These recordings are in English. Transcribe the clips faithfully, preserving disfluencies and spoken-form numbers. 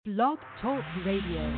Blog Talk Radio.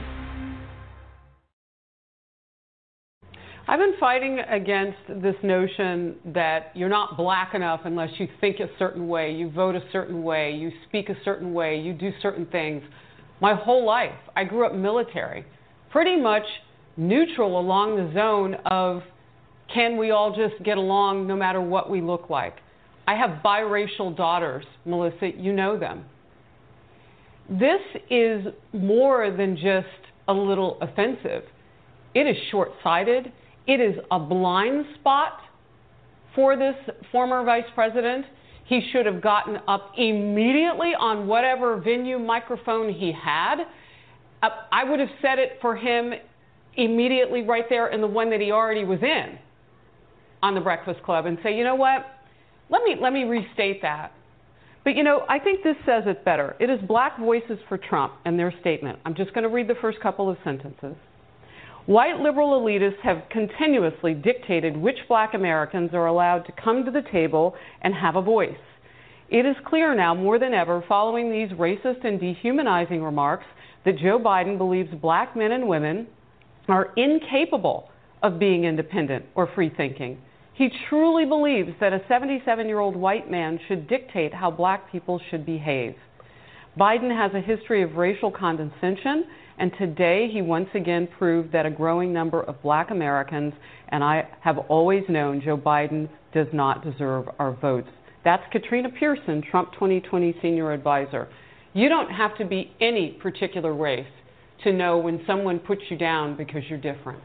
I've been fighting against this notion that you're not black enough unless you think a certain way, you vote a certain way, you speak a certain way, you do certain things. My whole life, I grew up military, pretty much neutral along the zone of can we all just get along no matter what we look like. I have biracial daughters, Melissa, you know them. This is more than just a little offensive. It is short-sighted. It is a blind spot for this former vice president. He should have gotten up immediately on whatever venue microphone he had. Uh, I would have said it for him immediately right there in the one that he already was in on the Breakfast Club and say, you know what, let me, let me restate that. But, you know, I think this says it better. It is Black Voices for Trump and their statement. I'm just going to read the first couple of sentences. White liberal elitists have continuously dictated which black Americans are allowed to come to the table and have a voice. It is clear now more than ever following these racist and dehumanizing remarks that Joe Biden believes black men and women are incapable of being independent or free-thinking. He truly believes that a seventy-seven-year-old white man should dictate how black people should behave. Biden has a history of racial condescension, and today he once again proved that a growing number of black Americans, and I have always known Joe Biden does not deserve our votes. That's Katrina Pearson, Trump twenty twenty senior advisor. You don't have to be any particular race to know when someone puts you down because you're different.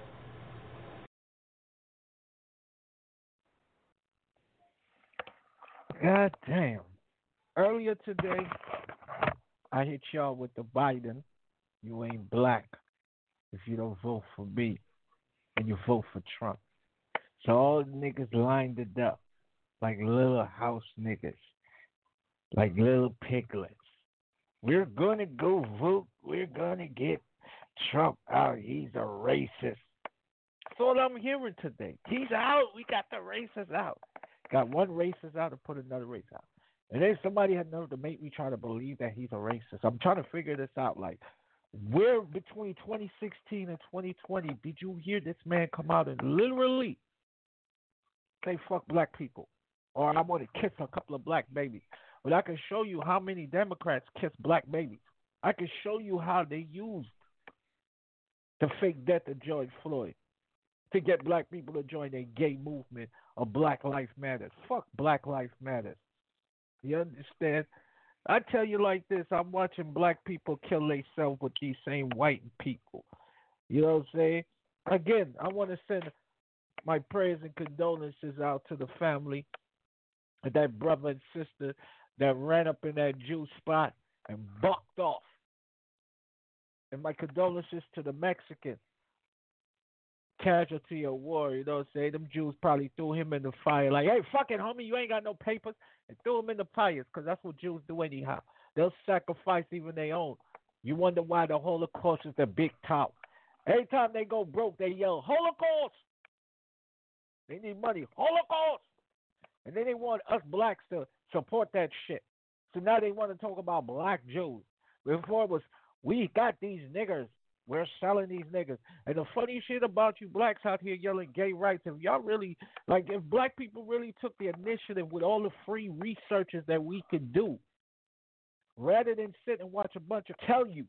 God damn. Earlier today, I hit y'all with the Biden. You ain't black if you don't vote for me and you vote for Trump. So all the niggas lined it up like little house niggas, like little piglets. We're going to go vote. We're going to get Trump out. He's a racist. That's all I'm hearing today. He's out. We got the racists out. Got one racist out and put another race out. And then somebody had nerve to make me try to believe that he's a racist. I'm trying to figure this out. Like, where between twenty sixteen and twenty twenty did you hear this man come out and literally say fuck black people? Or I want to kiss a couple of black babies. But I can show you how many Democrats kiss black babies. I can show you how they used the fake death of George Floyd to get black people to join a gay movement of Black Lives Matter. Fuck Black Lives Matter. You understand? I tell you like this, I'm watching black people kill themselves with these same white people. You know what I'm saying? Again, I want to send my prayers and condolences out to the family of that brother and sister that ran up in that Jew spot and bucked off. And my condolences to the Mexican casualty of war, you know what I'm saying? Them Jews probably threw him in the fire like, hey, fuck it, homie, you ain't got no papers, and threw him in the fires, because that's what Jews do anyhow. They'll sacrifice even their own. You wonder why the Holocaust is the big top. Every time they go broke, they yell, Holocaust! They need money, Holocaust! And then they want us blacks to support that shit. So now they want to talk about black Jews. Before it was, we got these niggers. We're selling these niggas. And the funny shit about you blacks out here yelling gay rights, if y'all really, like, if black people really took the initiative with all the free researches that we could do, rather than sit and watch a bunch of tell you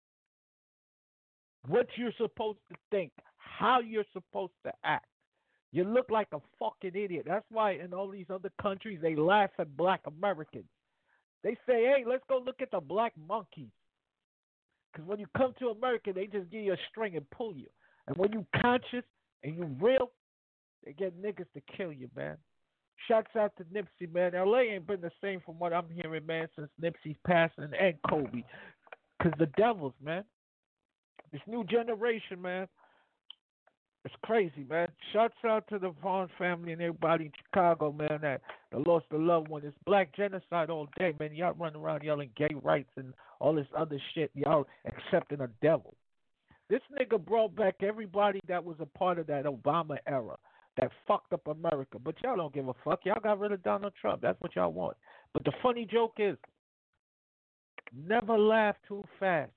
what you're supposed to think, how you're supposed to act. You look like a fucking idiot. That's why in all these other countries, they laugh at black Americans. They say, hey, let's go look at the black monkeys. Because when you come to America, they just give you a string and pull you. And when you conscious and you real, they get niggas to kill you, man. Shouts out to Nipsey, man. L A ain't been the same from what I'm hearing, man, since Nipsey's passing and Kobe. Because the devils, man. This new generation, man. It's crazy, man. Shouts out to the Vaughn family and everybody in Chicago, man, that, that lost a loved one. It's black genocide all day, man. Y'all running around yelling gay rights and all this other shit. Y'all accepting a devil. This nigga brought back everybody that was a part of that Obama era that fucked up America. But y'all don't give a fuck. Y'all got rid of Donald Trump. That's what y'all want. But the funny joke is, never laugh too fast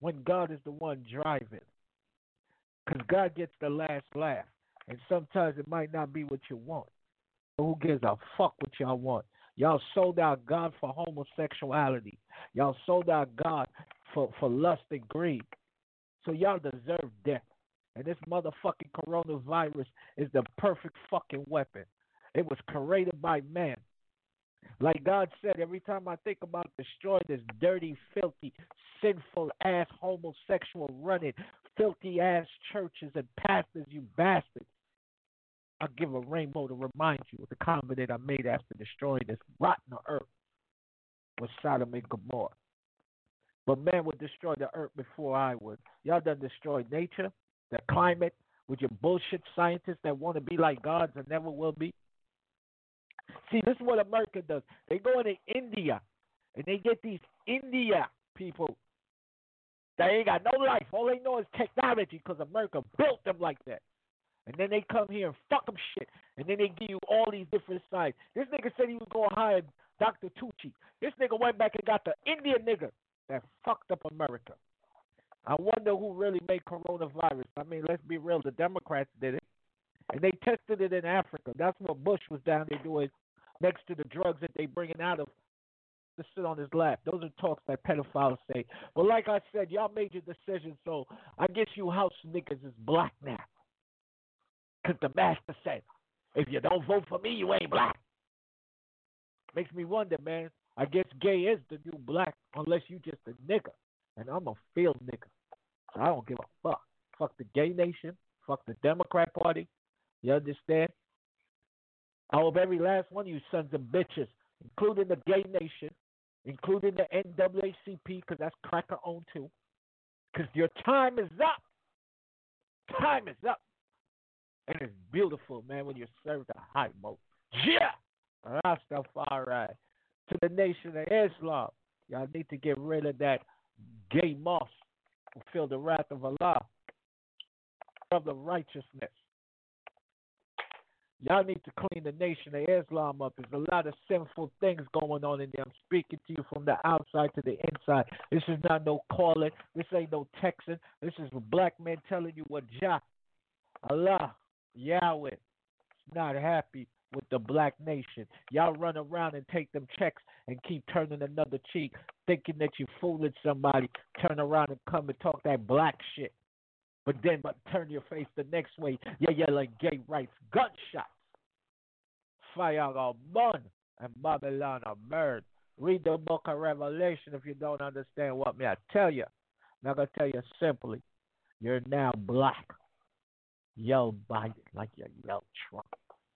when God is the one driving. Because God gets the last laugh. And sometimes it might not be what you want. But who gives a fuck what y'all want? Y'all sold out God for homosexuality. Y'all sold out God for, for lust and greed. So y'all deserve death. And this motherfucking coronavirus is the perfect fucking weapon. It was created by man. Like God said, every time I think about destroying this dirty, filthy, sinful ass, homosexual running, filthy ass churches and pastors, you bastards, I'll give a rainbow to remind you of the comment that I made after destroying this rotten earth with Sodom and Gomorrah. But man would destroy the earth before I would. Y'all done destroyed nature, the climate, with your bullshit scientists that want to be like gods and never will be. See, this is what America does. They go into India, and they get these India people that ain't got no life. All they know is technology because America built them like that. And then they come here and fuck them shit. And then they give you all these different sides. This nigga said he was going to hire Doctor Tucci. This nigga went back and got the Indian nigga that fucked up America. I wonder who really made coronavirus. I mean, let's be real. The Democrats did it. And they tested it in Africa. That's what Bush was down there doing next to the drugs that they bringing out of to sit on his lap. Those are talks that pedophiles say. But like I said, y'all made your decision, so I guess you house niggas is black now. Because the master said, if you don't vote for me, you ain't black. Makes me wonder, man. I guess gay is the new black unless you just a nigga. And I'm a field nigga. So I don't give a fuck. Fuck the gay nation. Fuck the Democrat Party. You understand? I hope every last one of you sons of bitches, including the gay nation, including the N double A C P, because that's cracker owned too, because your time is up. Time is up. And it's beautiful, man, when you serve the high mode. Yeah! Rastafari. To the nation of Islam, y'all need to get rid of that gay moss who feel the wrath of Allah, of the righteousness. Y'all need to clean the nation of Islam up. There's a lot of sinful things going on in there. I'm speaking to you from the outside to the inside. This is not no calling. This ain't no texting. This is a black man telling you what Jah, Allah, Yahweh is not happy with the black nation. Y'all run around and take them checks and keep turning another cheek, thinking that you fooling somebody, turn around and come and talk that black shit. But then but turn your face the next way. Yeah, yeah, like gay rights, gunshots. Fire are born and Babylon are burned. Read the book of Revelation if you don't understand what me I tell you. I'm not going to tell you simply. You're now black. Yell Biden like you yell Trump.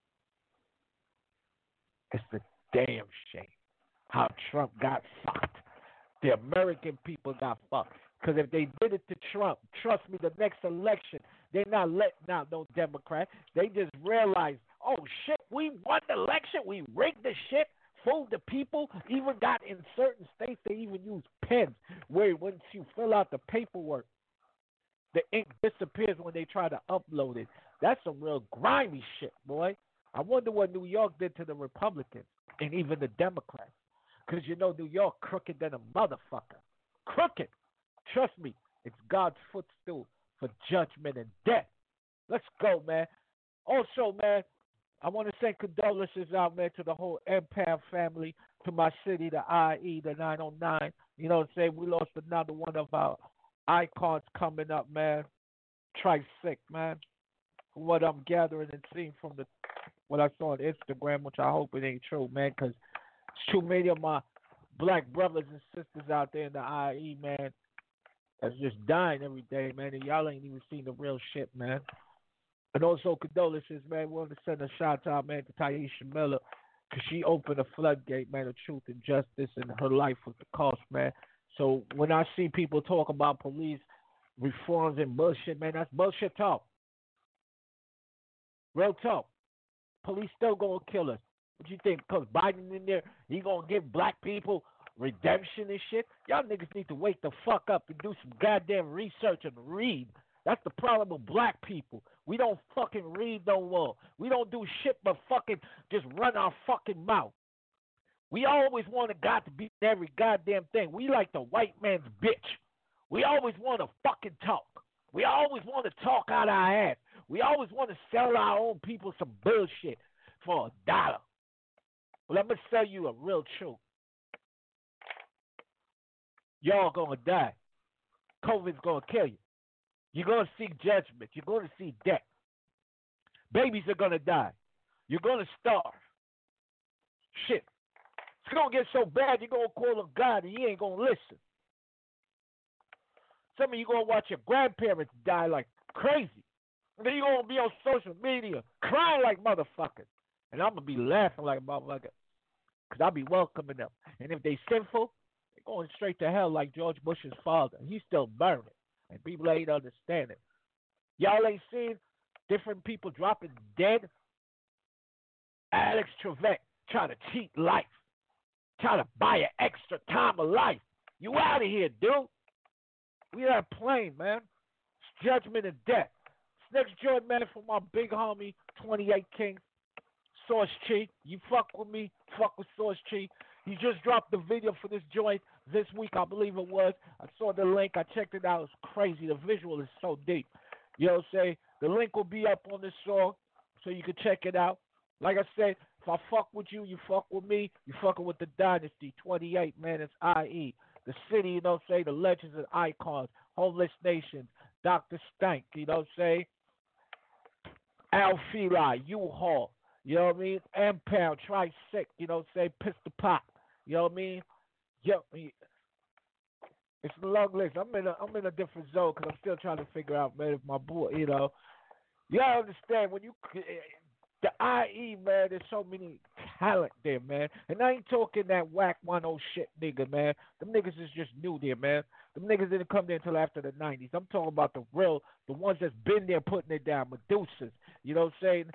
It's a damn shame how Trump got fucked. The American people got fucked. Because if they did it to Trump, trust me, the next election, they're not letting out no Democrat. They just realized, oh, shit, we won the election. We rigged the shit, fooled the people. Even got in certain states, they even use pens where once you fill out the paperwork, the ink disappears when they try to upload it. That's some real grimy shit, boy. I wonder what New York did to the Republicans and even the Democrats. Because, you know, New York crooked than a motherfucker. Crooked. Trust me, it's God's footstool for judgment and death. Let's go, man. Also, man, I want to send condolences out, man, to the whole Empire family, to my city, the I E, the nine oh nine. You know what I'm saying? We lost another one of our icons coming up, man. Tri-Sick, man. From what I'm gathering and seeing from the what I saw on Instagram, which I hope it ain't true, man, because it's too many of my black brothers and sisters out there in the I E, man, that's just dying every day, man, and y'all ain't even seen the real shit, man. And also condolences, man. We want to send a shout out, man, to Taisha Miller, because she opened a floodgate, man, of truth and justice, and her life was the cost, man. So when I see people talk about police reforms and bullshit, man, that's bullshit talk. Real talk. Police still gonna kill us. What you think? Because Biden in there, he gonna give black people redemption and shit? Y'all niggas need to wake the fuck up and do some goddamn research and read. That's the problem with black people. We don't fucking read no more. We don't do shit but fucking just run our fucking mouth. We always wanted God to be every goddamn thing. We like the white man's bitch. We always want to fucking talk. We always want to talk out our ass. We always want to sell our own people some bullshit for a dollar. Well, I'm going to tell you a real truth. Y'all going to die. COVID's going to kill you. You're going to see judgment. You're going to see death. Babies are going to die. You're going to starve. Shit. It's going to get so bad, you're going to call on God and he ain't going to listen. Some of you going to watch your grandparents die like crazy. And then you're going to be on social media crying like motherfuckers. And I'm going to be laughing like a motherfucker. Because I'll be welcoming them. And if they sinful, they're going straight to hell like George Bush's father. He's still burning. And people ain't understanding. Y'all ain't seen different people dropping dead? Alex Trebek trying to cheat life. Trying to buy an extra time of life. You out of here, dude. We not playing, man. It's judgment and death. This next joint, man, for my big homie, twenty-eight Kings, Source Chi. You fuck with me, fuck with Source Chi. He just dropped the video for this joint this week, I believe it was. I saw the link. I checked it out. It's crazy. The visual is so deep. You know what I'm saying? The link will be up on this song so you can check it out. Like I said, if I fuck with you, you fuck with me. You fucking with the Dynasty. twenty-eight, man. It's I E. The city, you know what I'm saying? The legends and icons. Homeless Nation. Doctor Stank, you know what I'm saying? Al Feli, U-Haul. You know what I mean? M-Pound, Tri-Sick, you know what I'm saying? Pistol Pop. You know what I mean? Yo, it's a long list. I'm in a, I'm in a different zone because I'm still trying to figure out, man, if my boy, you know. You gotta understand, when you, the I E, man, there's so many talent there, man. And I ain't talking that whack one oh shit nigga, man. Them niggas is just new there, man. Them niggas didn't come there until after the nineties. I'm talking about the real, the ones that's been there putting it down, Medusas. You know what I'm saying?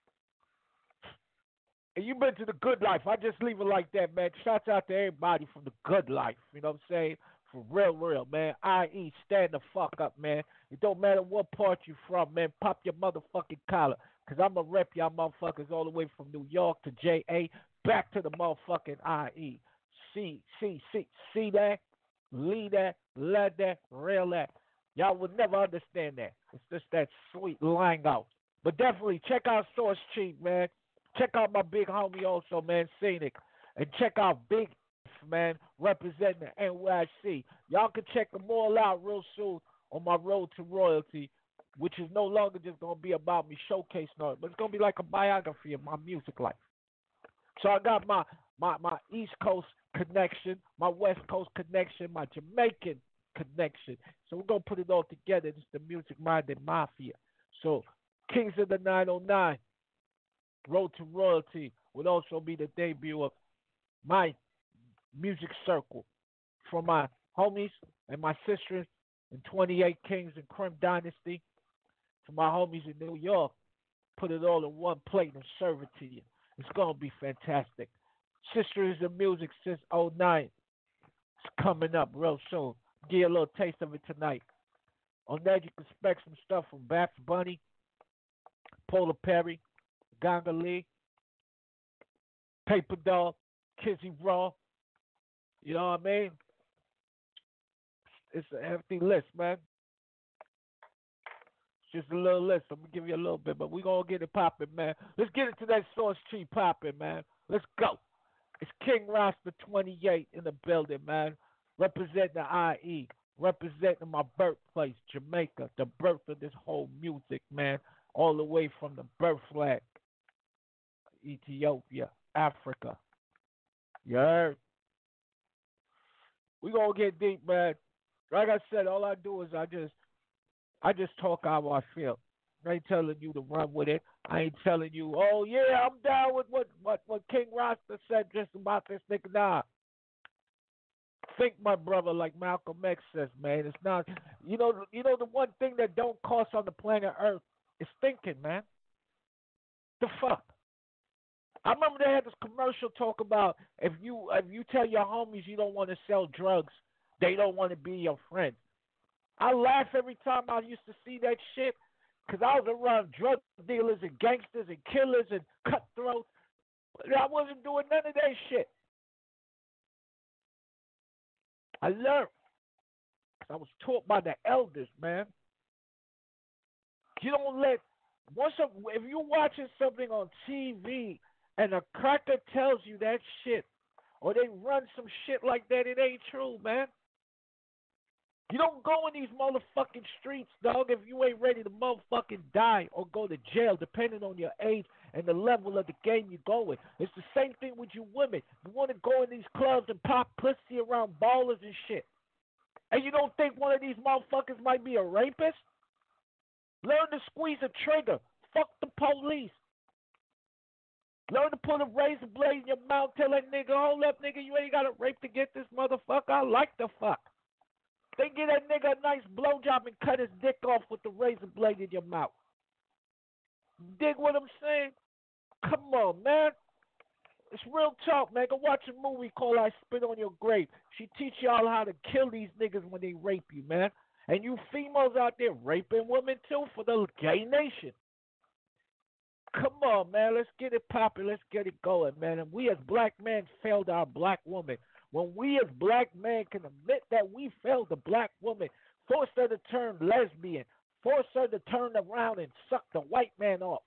And you been to the good life. I just leave it like that, man. Shouts out to everybody from the good life. You know what I'm saying? For real, real, man. I E, stand the fuck up, man. It don't matter what part you from, man. Pop your motherfucking collar. Because I'm going to rep y'all motherfuckers all the way from New York to J A back to the motherfucking I E. See, see, see, see that? Lead that, let that, real that. Y'all would never understand that. It's just that sweet lingo. But definitely check out Source Chief, man. Check out my big homie also, man, Scenic. And check out Big F, man, representing the N Y C. Y'all can check them all out real soon on my road to royalty, which is no longer just going to be about me showcasing it, but it's going to be like a biography of my music life. So I got my, my, my East Coast connection, my West Coast connection, my Jamaican connection. So we're going to put it all together. It's the Music Minded Mafia. So Kings of the nine oh nine, Road to Royalty, would also be the debut of my music circle for my homies and my sisters in twenty-eight Kings and Crim Dynasty. To my homies in New York, put it all in one plate and serve it to you. It's going to be fantastic. Sisters in Music since oh nine. It's coming up real soon. Give you a little taste of it tonight. On that, you can expect some stuff from Bax Bunny, Polar Perry, Ganga Lee, Paper Dog, Kizzy Raw. You know what I mean? It's a hefty list, man. It's just a little list. I'm going to give you a little bit, but we're going to get it popping, man. Let's get into that Source Chief popping, man. Let's go. It's King Rasta twenty-eight in the building, man. Representing the I E. Representing my birthplace, Jamaica. The birth of this whole music, man. All the way from the birth flag. Ethiopia, Africa. You heard? We gonna get deep, man. Like I said, all I do is I just I just talk how I feel. I ain't telling you to run with it. I ain't telling you, oh yeah, I'm down with what what, what King Rasta said just about this nigga. Nah. Think, my brother, like Malcolm X says, man. It's not you know you know the one thing that don't cost on the planet Earth is thinking, man. The fuck? I remember they had this commercial talk about if you if you tell your homies you don't want to sell drugs, they don't want to be your friend. I laugh every time I used to see that shit because I was around drug dealers and gangsters and killers and cutthroats. I wasn't doing none of that shit. I learned. I was taught by the elders, man. You don't let once a, if you're watching something on T V and a cracker tells you that shit, or they run some shit like that, it ain't true, man. You don't go in these motherfucking streets, dog, if you ain't ready to motherfucking die or go to jail, depending on your age and the level of the game you go in. It's the same thing with you women. You want to go in these clubs and pop pussy around ballers and shit. And you don't think one of these motherfuckers might be a rapist? Learn to squeeze a trigger. Fuck the police. Learn to put a razor blade in your mouth. Tell that nigga, hold up, nigga, you ain't got to rape to get this motherfucker. I like the fuck. Then get that nigga a nice blowjob and cut his dick off with the razor blade in your mouth. Dig what I'm saying? Come on, man. It's real talk, man. Go watch a movie called I Spit on Your Grave. She teach y'all how to kill these niggas when they rape you, man. And you females out there raping women, too, for the gay nation. Come on, man. Let's get it popping. Let's get it going, man. And we as black men failed our black woman. When we as black men can admit that we failed the black woman, force her to turn lesbian, force her to turn around and suck the white man off,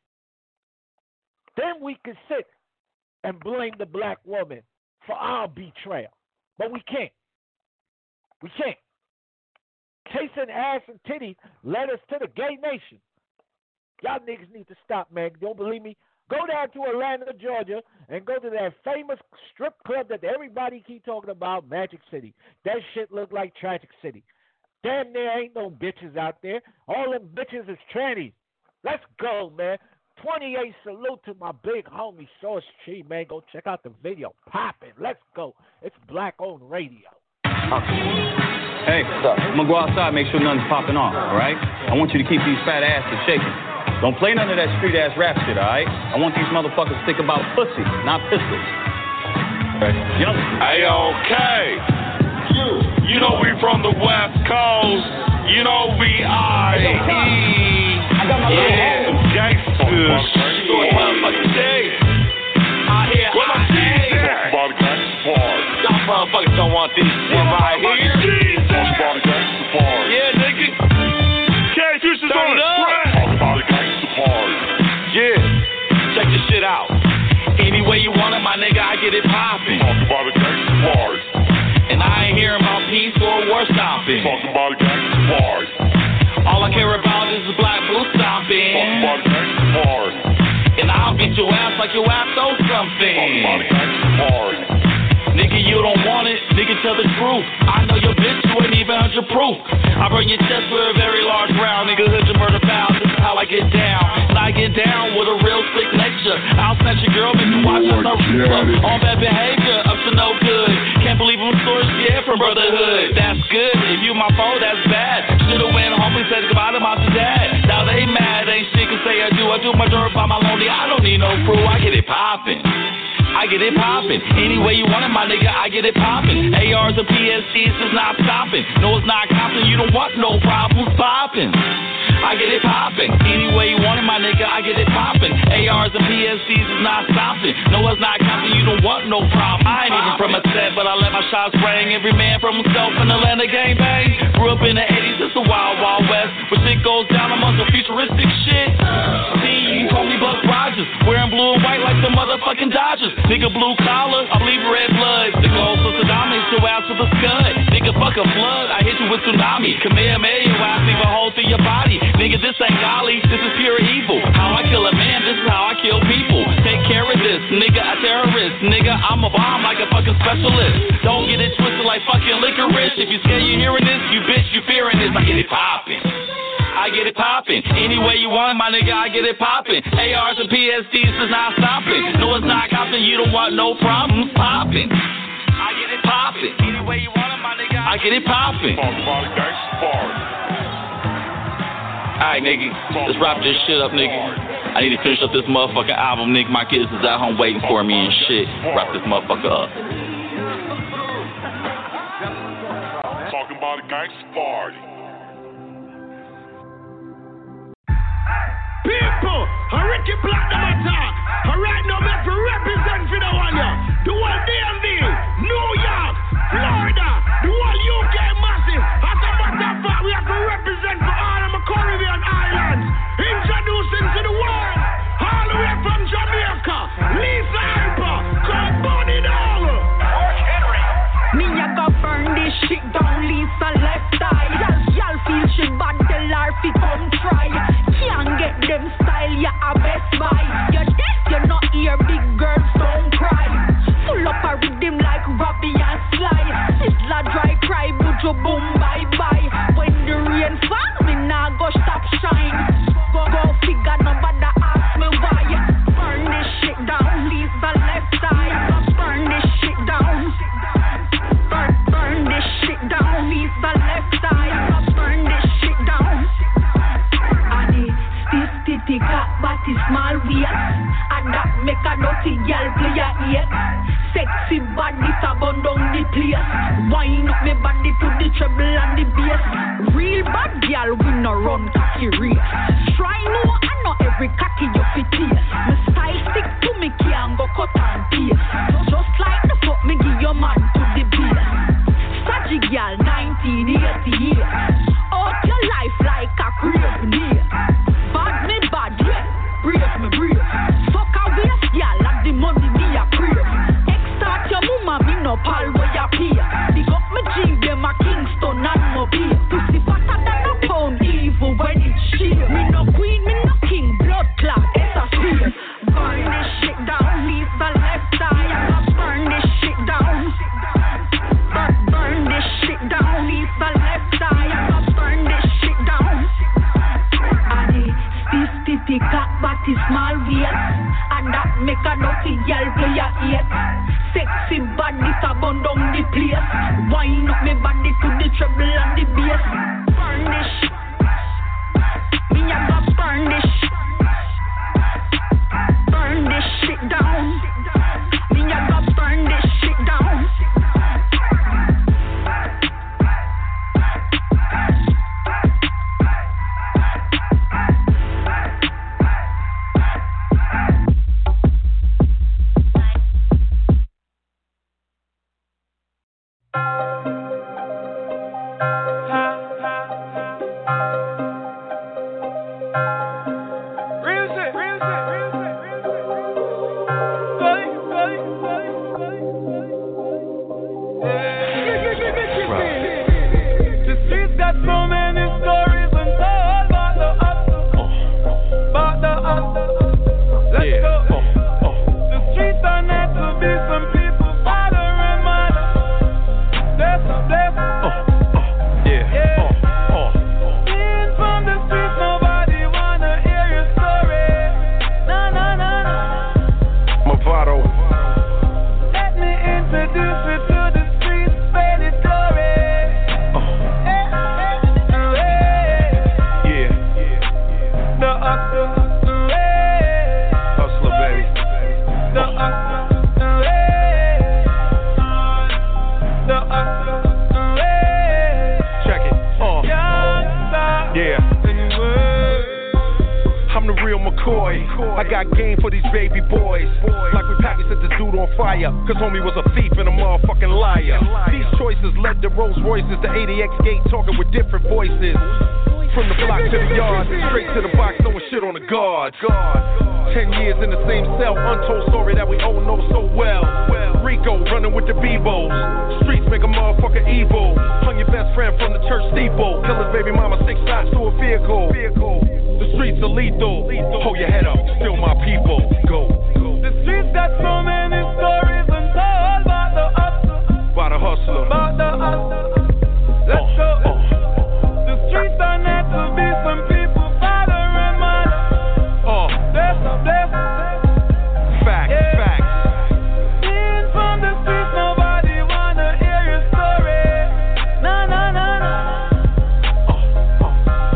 then we can sit and blame the black woman for our betrayal. But we can't. We can't. Chasing ass and titties led us to the gay nation. Y'all niggas need to stop, man. Don't believe me? Go down to Atlanta, Georgia, and go to that famous strip club that everybody keep talking about, Magic City. That shit look like Tragic City. Damn, there ain't no bitches out there. All them bitches is trannies. Let's go, man. twenty-eight salute to my big homie, Source Chi, man. Go check out the video. Poppin'. Let's go. It's black-owned radio. Hey, I'm going to go outside and make sure nothing's popping off, all right? I want you to keep these fat asses shaking. Don't play none of that street-ass rap shit, all right? I want these motherfuckers to think about pussy, not pistols. Right. Yep. Hey, okay. You, you know we from the West Coast. You know we are. I got my yeah, gangsters. She going motherfucking day. I hear I say. Y'all motherfuckers don't want this one right here. Yeah, nigga. K-Future's on the track. Yeah, check this shit out. Any way you want it, my nigga, I get it poppin'. Talk about a gangsta part. And I ain't hearing about peace or war stomping. Talk about a gangsta part. All I care about is the black blue stomping. Talk about a gangsta part. And I'll beat your ass like your ass owes something. Talk about a gangsta part. Nigga, you don't want it, nigga, tell the truth. I know your bitch, you ain't even one hundred proof. I burn your chest with a very large round. Nigga, hood to murder pound, this is how I get down. And I get down with a real sick nature. I'll snatch your girl, make you watch us on roof. On bad behavior, up to no good. Can't believe them stories get from brotherhood. That's good, if you my foe, that's bad. Should've went home and said goodbye to my dad. Now they mad, ain't shit can say I do. I do my dirt by my lonely, I don't need no crew, I get it poppin'. I get it poppin'. Any way you want it, my nigga, I get it poppin'. A Rs and P S Ds is not stoppin'. No, it's not Compton, you don't want no problems poppin'. I get it poppin'. Any way you want it, my nigga, I get it poppin'. A Rs and P S Ds is not stoppin'. No, it's not Compton, you don't want no problem. I ain't even from a set, but I let my shots ring. Every man from himself in Atlanta gang bang. Grew up in the eighties, it's the wild, wild west. Where shit goes down amongst the futuristic shit. See, you can call me Buck Rogers. Wearing blue and white like the motherfucking Dodgers. Nigga blue collar, I bleed red blood. The gold for Saddam hits your ass with a scud. Nigga fuck a flood, I hit you with tsunami. Kamehameha, your ass leave a hole through your body. Nigga, this ain't golly, this is pure evil. How I kill a man, this is how I kill people. Take care of this, nigga, a terrorist. Nigga, I'm a bomb like a fucking specialist. Don't get it twisted like fucking licorice. If you scared you hearing this, you bitch, you fearing this. I get it poppin'. I get it poppin'. Any way you want, my nigga, I get it poppin'. A Rs and P S Ds is not stoppin'. No, it's not Compton, you don't want no problems poppin'. I get it poppin'. Any way you want it, my nigga, I get it poppin'. Alright, nigga, let's wrap this shit up, nigga. I need to finish up this motherfucking album, nigga. My kids is at home waiting for me and shit. Wrap this motherfucker up. Talking about a gangsta party. People, I Ricky Platinum attack. I right now make for represent for the one ya. The whole D M V, New York, Florida, the whole U K massive. As a man girl, we no run cocky race. Try no, I know every cocky you fit here. My style stick to me, can't go cut and paste. Just like the fuck me give your man to the beer. Saggy girl, nineteen eighty-eight. Out your life like a crazy near. Bad me bad, yeah. Brave me brave. Fuck a waste, girl, and the money me a crave. Extort your mama, me no pal where you pay. Big up me G, them a Kingston and Mobile. Pussy fatter than a pound, evil when it's sheer. Me no queen, me no king, blood clot, it's a spear. Burn this shit down, Lisa left eye. I go burn this shit down. Burn, burn this shit down, Lisa left eye. I go burn this shit down. And the stiff titty cock body small waist, and that make a dirty girl play a eight. Sexy body to burn down the place. Wind up me body to the treble and the bass. Burn this shit. Me a go burn this shit. Burn this shit down. Me a go burn this shit down. Cause homie was a thief and a motherfucking liar. These choices led to Rolls Royces, the eighty X gate talking with different voices. From the block to the yard, straight to the box, throwing shit on the guard. Ten years in the same cell, untold story that we all know so well. Rico running with the Bebos. Streets make a motherfucker evil. Hung your best friend from the church steeple. Kill his baby mama six shots to a vehicle. The streets are lethal. Hold your head up, still my people. Go. The streets got so many stories untold about the hustler. About the hustler. About the hustler. Let's uh, go. Uh, the streets are meant to be some people, father and mother. Uh, bless them, bless them. Facts, yeah. Facts. Being from the streets, nobody wanna hear your story. No, no, no, no. Uh, uh.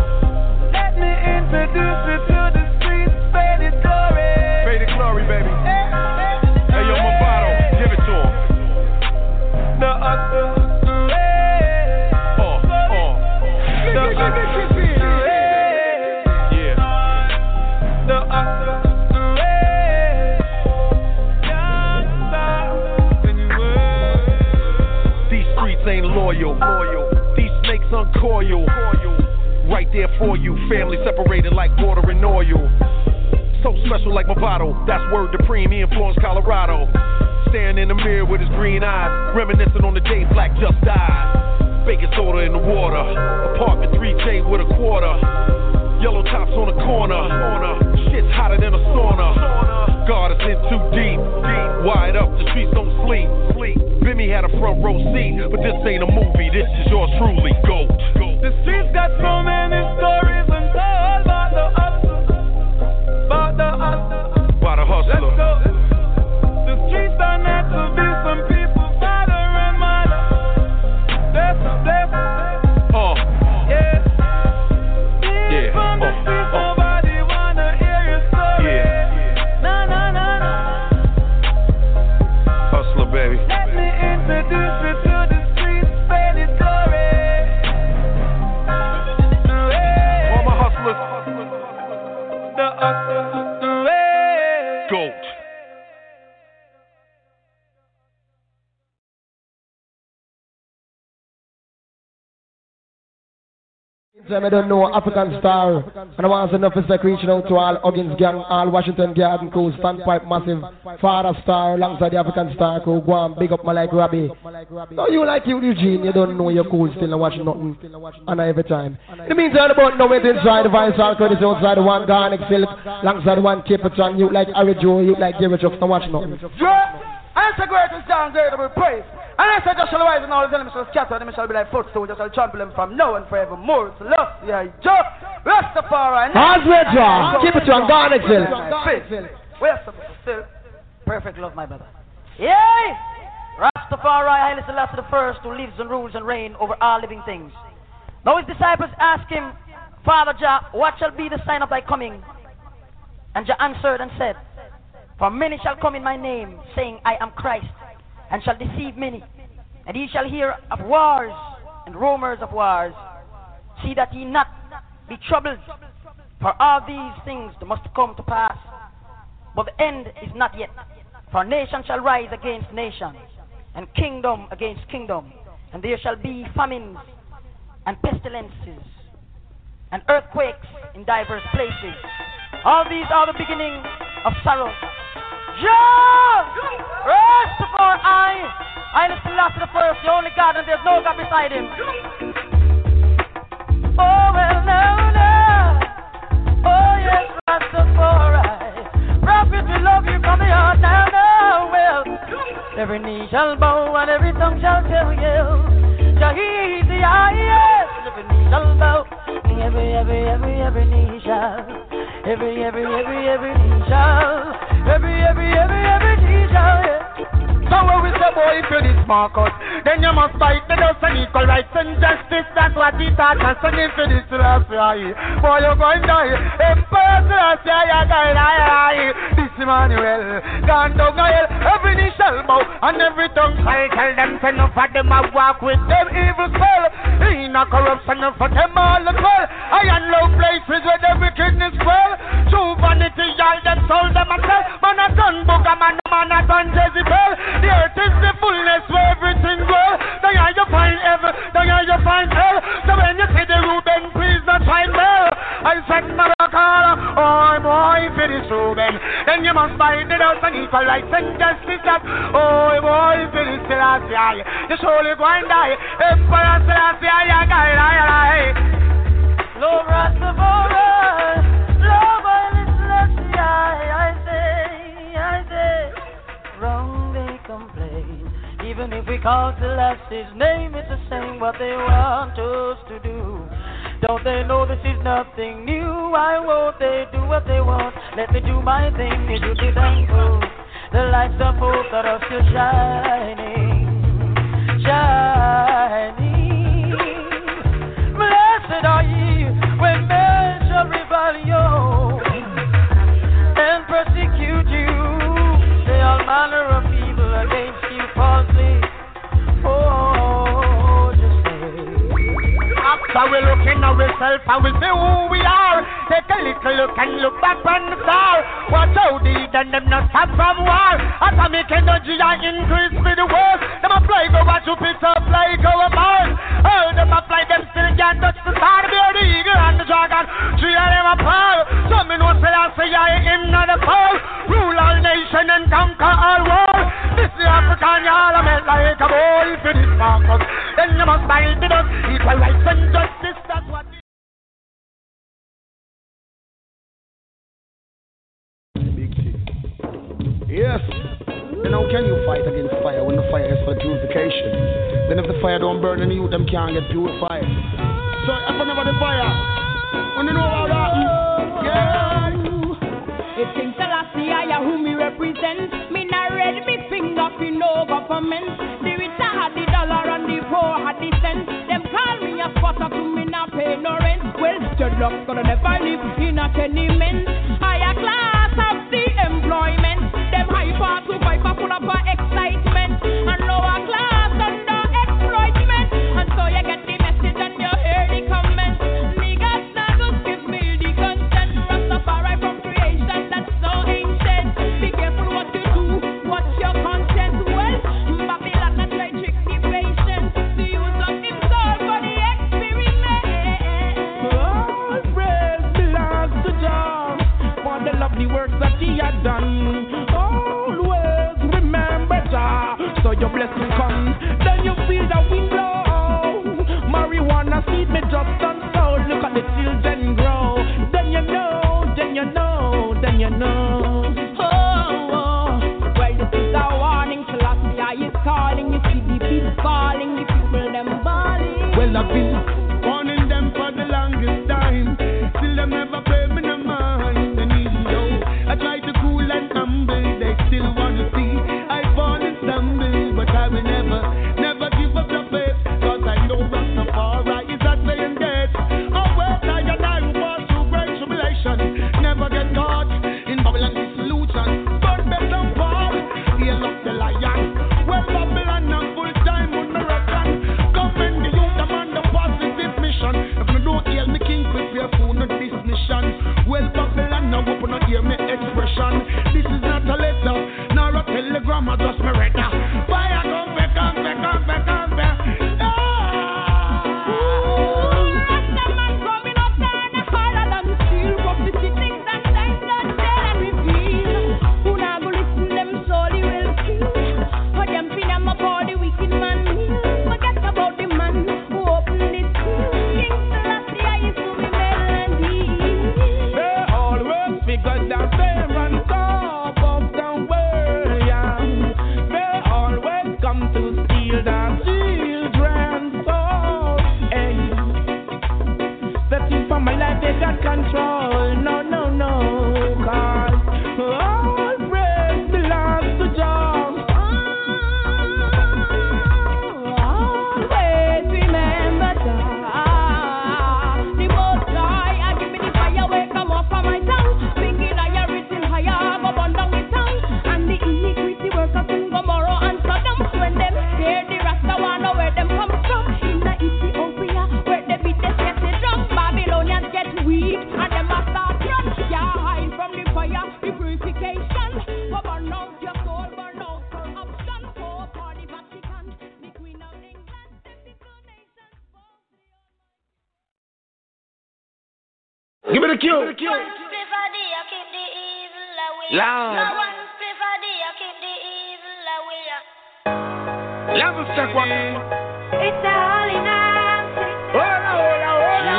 Let me introduce you to the streets, faded glory. Faded glory, baby. Hey, yo, Movado, give it to him. The hustle. Uh, uh. The hustle. Yeah. The hustle. These streets ain't loyal. Loyal. These snakes uncoil. Right there for you. Family separated like water and oil. So special like Movado, that's word to Preem, he influenced Colorado. Staring in the mirror with his green eyes, reminiscing on the day Black just died. Baking soda in the water, apartment three K with a quarter. Yellow tops on the corner, shit's hotter than a sauna. God is in too deep, wide up, the streets don't sleep. Bimmy had a front row seat, but this ain't a movie, this is yours truly, go. The streets got so many stories untold about the hustle. About the hustler. About the hustler. Let's go. The streets are meant to be some people, father and mother. Bless them, bless them. Uh. Yeah. Being Yeah. from the Uh. streets, Uh. nobody wanna hear your story. Yeah. No, no, no, no. Hustler, baby. Let me introduce you to the streets, faded glory. Goat. I don't know African Star, and I want enough is like reaching out to all Huggins Gang, all Washington Garden Crew, Standpipe Massive, Father Star, alongside the African Star Crew. Go on, big up my like Robbie. No, you like you, Eugene, you don't know you're cool still and watch nothing, and every time. In the meantime, about now it inside the Vice All Credits outside the one Garnic Silk, alongside the one Capitan, you like Harry Joe, you like Gary Chuck, and watch nothing. I say great is down, great will praise. And I say just shall rise and all the enemies shall scatter, and them shall be like footstool, just shall trample them from now and forevermore. So love, yeah, Joe, Rastafari. Hardware draw, keep it to a Garnic Silk. Where's the still? Perfect love, my brother. Yay! Rastafari, Haile Selassie the first, who lives and rules and reigns over all living things. Now his disciples asked him, Father Jah, what shall be the sign of thy coming? And Jah answered and said, for many shall come in my name, saying, I am Christ, and shall deceive many. And ye shall hear of wars and rumors of wars. See that ye not be troubled, for all these things must come to pass. But the end is not yet. For nation shall rise against nation, and kingdom against kingdom. And there shall be famines, and pestilences, and earthquakes in diverse places. All these are the beginning of sorrow. Jah! Rastafari! I am Selassie the first, the only God, and there's no God beside him. Oh, well, no, no. Oh, yes, Rastafari. Prophet, we love you, come here now, now, well. Every knee shall bow and every tongue shall tell you. Jah is the highest. Every knee shall bow. Every, every, every, every knee shall. Every, every, every, every knee shall. Every, every, every, every knee shall. So when we say, boy, if you this Marcus, then you must fight the dust and equal rights and justice. That's what he taught us. And if you this Selassie, boy, you're going to die. Emperor Selassie, you're going to die. This Emmanuel, gone down to hell. Every knee shall bow and every tongue shall tell them. Send enough of them I walk with them evil spell. In a corruption for them all as well. I am low places where the wickedness dwell. True vanity, all them sold them a sell. Man a done booger, man a man a done Jezebel. The earth is the fullness where everything dwell. There you find heaven, there you find hell. So when you see the Reuben, please not find bell. I said Maracala, oh boy, if it is Reuben, then you must find it out and equal rights and justice. That, oh boy, if it is Selassie, you surely go and die. Emperor Selassie, you die, die, die. Love Rastafari, love Haile Selassie, I say, I say. Wrong they complain. Even if we call Selassie's name, it's the same what they want us to do. Don't they know this is nothing new? Why won't they do what they want? Let me do my thing, it will be thankful. The lights of hope that are still shining, shining. Blessed are ye when men shall revile you and persecute you, say all manner of evil against you falsely. Oh, just say. After we look in ourselves and we see who we are, take a little look and look back on the star. Watch out the and them not stop from war. Atomic energy and increase for the world. Them a fly go watch Jupiter, fly go a Mars. All them a fly, them still can't touch the star. They are the eagle and the dragon, three of them a pearl. Some men will say I say I am not a pearl. Rule all nation and conquer all world. This is African, y'all a melt like a bowl. If it is Marcus, then you must find it up. Equal rights and justice, that's what. Yes. Then how can you fight against fire when the fire is for purification? Then if the fire don't burn any youth, them can't get purified. So if I never the fire, when you know about that, yeah. It's King Selassie, I who me represent. Me not read me finger for no government. The rich had the dollar and the poor had the cent. Them call me a spotter to me not pay no rent. Well, dreadlocks gonna never live in a tenement. Higher class of the employment. Them high part to fight for full of excitement. And lower class under exploitment. And so you get the message and you hear the comment. Niggas not just give me the consent. Rastafari from three. blessing comes, then you feel the wind blow. Marijuana seed me just unsold. Look at the children grow. Then you know, then you know, then you know. Oh, oh. Well, this is a warning. Selassie is calling. You see the beat falling, the people them balling. Well, I've been warning them for the longest time. Still them never pay me no mind. They need you. I try to cool and humble. They still want to see I fall and stumble, but I will never, never give up the faith. Cause I know Rastafari is at playing dead. Oh well, I and I who pass through great tribulation never get caught in Babylon dissolution. Burn best and fall, heal up the lion. Well, Babylon and full time on the reckon. Come in the youth, I'm on the positive mission. If you don't hear me, king, prepare for no dismission. Well, Babylon now open and hear me expression. This is not a letter, nor a telegram, or just me reader. Fire come back, come back, come back, come back. Control, no, no, no, cause all praise belongs to Jah. Always remember Jah. The Most High, I give me the fire, wake come up from my tongue. Thinking I am written higher, go burn down the tongue. And the iniquity workers in Gomorrah and Sodom. When them scared, the Rasta wanna where them come from. In the Ethiopia, where they beat the get the drum. Babylonians get weak. And them a start run, yeah, hide from the fire, the purification. Go burn out your soul, burn out corruption. Pope or the Vatican, the Queen of England, typical nations. Give me the cue. One spliff a day, I keep the evil away. Loud. Now one spliff a day, I keep the evil away. Level step one. It's a holy night. Hola, hola, hola.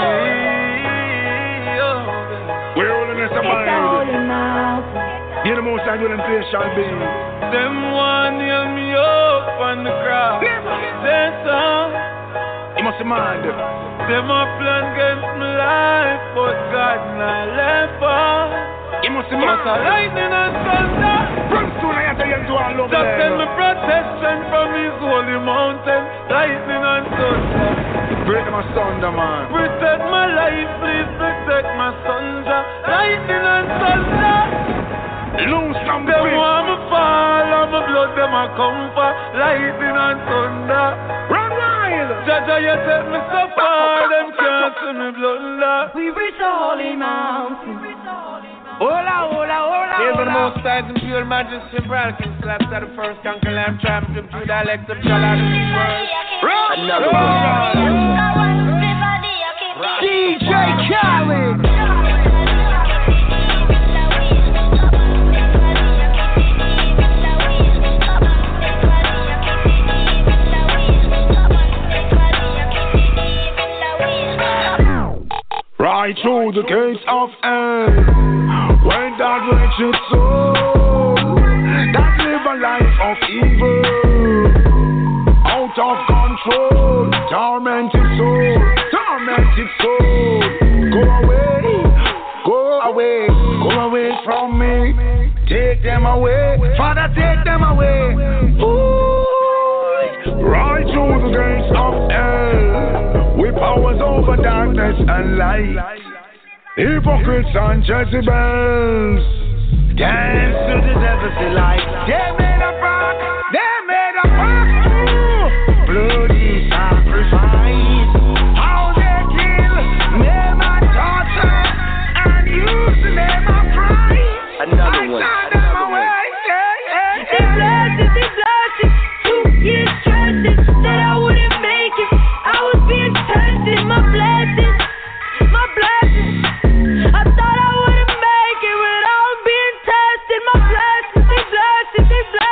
We're all in this mind. Get the most time when them place shall be. Them one nail me up on the cross. Then some. You must mind them. Them a plan against my life, but God not left us. You must mind them. Lightning and thunder. From soon I have to get to all over there. Just send me protection from his holy mountain. Lightning and thunder. Break my thunder, man. Protect my life, please protect my thunder. Lightning and thunder. Loose from the them want me fall, and my blood them a come for. Lightning and thunder. Run wild. Jaja, you take me so far, them can't see me blunder. We reach the holy mountain. Hola, hola, hola. Hail to the most sides and pure majesty, Brian King slaps at the first conquer lamb, champion through dialect of Jala to the world. Another one. D J Khaled. Right through the gates of hell, when that wretched soul that live a life of evil, out of control, tormented soul, tormented soul. Go away, go away, go away from me. Take them away, Father, take them away. Ooh, right through the gates of hell, with powers over darkness and light, hypocrites and Jezebels dance to the devil's delight. They made a pact, they made a pact, ooh, bloody sacrifice. How they kill, name and torture, and use the name of Christ. Another one. I them away, yeah, yeah, yeah. They blasted, they blasted, two years trusted, that I wouldn't make it. I was being tested, my blessings, my blessings. I thought I wouldn't make it, but I was being tested, my blessings, they blasted, they blasted.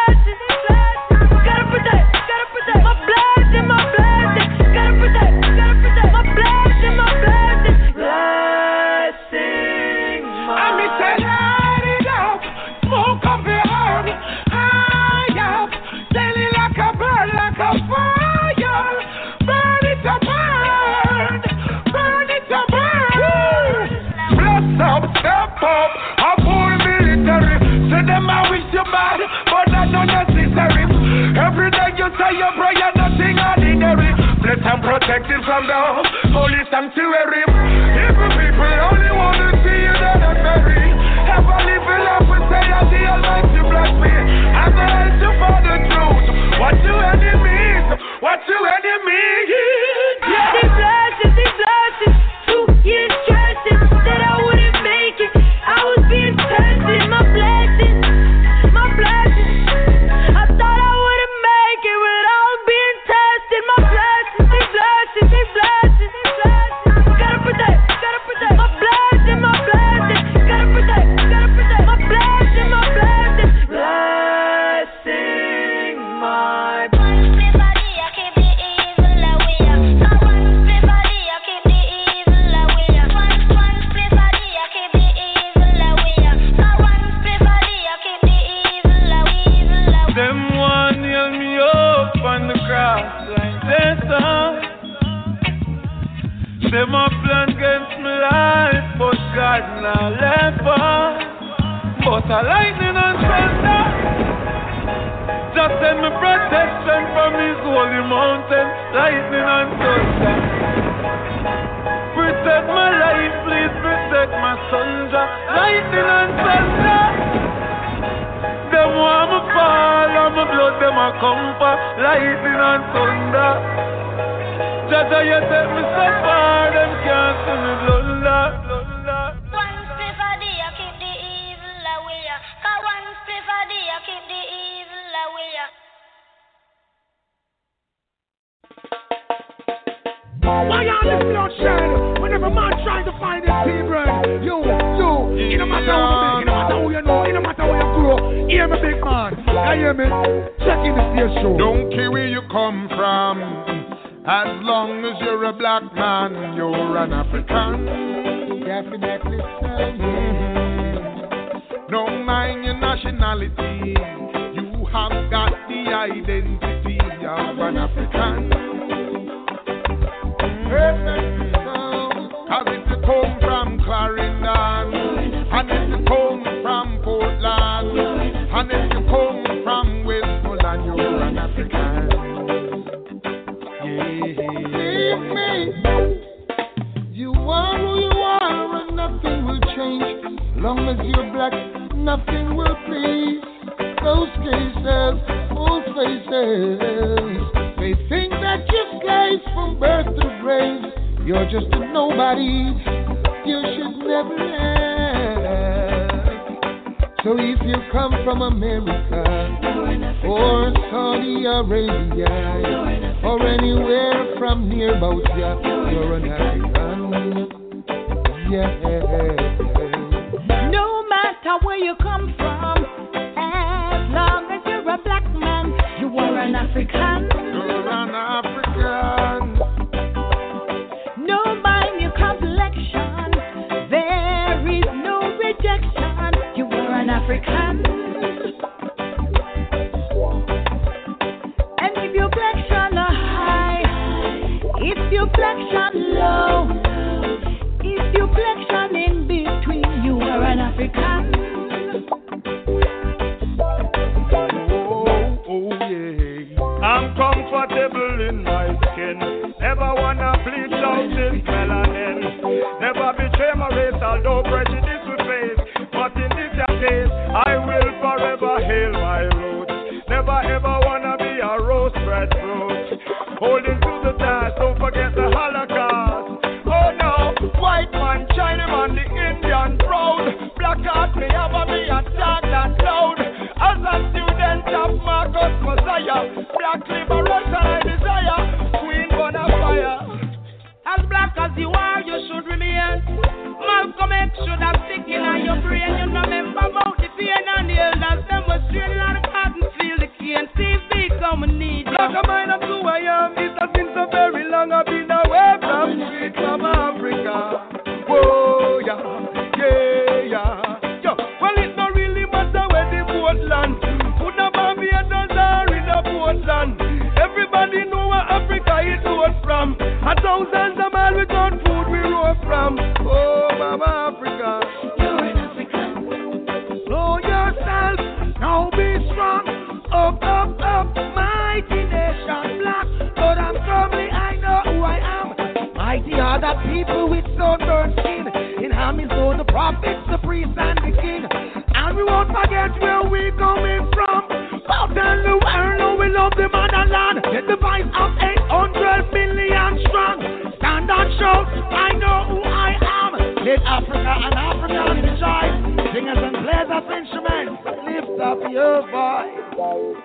up. A poor military. Say them I wish you bad, but that's not necessary. Every day you say your prayer, nothing ordinary. Blessed and protected from the holy sanctuary. Even people only want to see you dead and buried. Ever live a life we say that the Almighty bless me. I'm the answer for the truth. What you enemies? What you enemies? Yeah. They blushes, they blushes. Two years stressing that I wouldn't make it. I was being tested, my blessings, my blessings. I thought I wouldn't make it, but I was being tested. My blessings, they blushes, they blushes, they blushes. Gotta protect, gotta protect my blessing, my blessing. Gotta protect, gotta protect my blessing, my blessing. Blessing my blessing. Say my plan against my life, but God not left us. But a lightning and thunder just send me protection from His holy mountain. Lightning and thunder. Protect my life, please protect my sons. Lightning and thunder. Them want me fall, and my blood them a come for. Lightning and thunder. Jaja, you take me so far, them can't see me blunder. One split for the you keep the evil away. Cause one split for the you keep the evil away. Why y'all this bloodshed? Whenever man trying to find his team, right? You, you, it don't matter who you be, it don't matter who you know, it don't matter where you grow. Hear me, big man. You hear me? Check in the stage show. Don't care where you come from. As long as you're a black man, you're an African. Definitely so, mm-hmm. Don't mind your nationality. You have got the identity of an African. Perfect sound. Cause if you come from Clarendon, and if you come from Portland, and if you come from Westmoreland, you're an African. Believe me, you are who you are and nothing will change. Long as you're black, nothing will please. Those cases, those faces, they think that you're slaves from birth to grave. You're just a nobody, you should never have. So if you come from America or Saudi Arabia or anywhere from near about ya, you're an African. Yeah. No matter where you come from, as long as you're a black man, you are an African. You're an African. No mind your complexion, there is no rejection. You are an African. And if your complexion are high, if your complexion low, if your complexion in between, you are an African. Oh, oh yeah. I'm comfortable in my skin. Never wanna bleach out this melanin. Never betray my race, although prejudice will face. But in this case, I will forever hail my roots. Never ever wanna be a rose bred fruit. Holding to the task, don't forget the Holocaust. Oh no, white man, China man, the Indian proud. Black heart, me have a me a talk that loud. As a student of Marcus Messiah, black liberation I desire. Queen Bonafire. As black as you are, you should remain. Malcolm X should have sticking on your brain. You know, remember about the pain and the elders. Them was straining on the cotton field, the cane. Steve Big, come and need you. Like a mind of who I am, it has been so very long. I've been away from streets of Africa. Whoa, yeah, yeah, yeah. Yo, well, it don't really matter where the boat land. Could have Barbados or in a Portland. Everybody know where Africa is rose from. A thousands of miles without food we rose from. Oh, Mama Africa. You're an African. in Africa and Africa in the tribe. Singers and players of instruments, lift up your voice.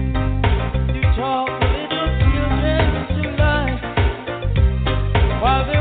While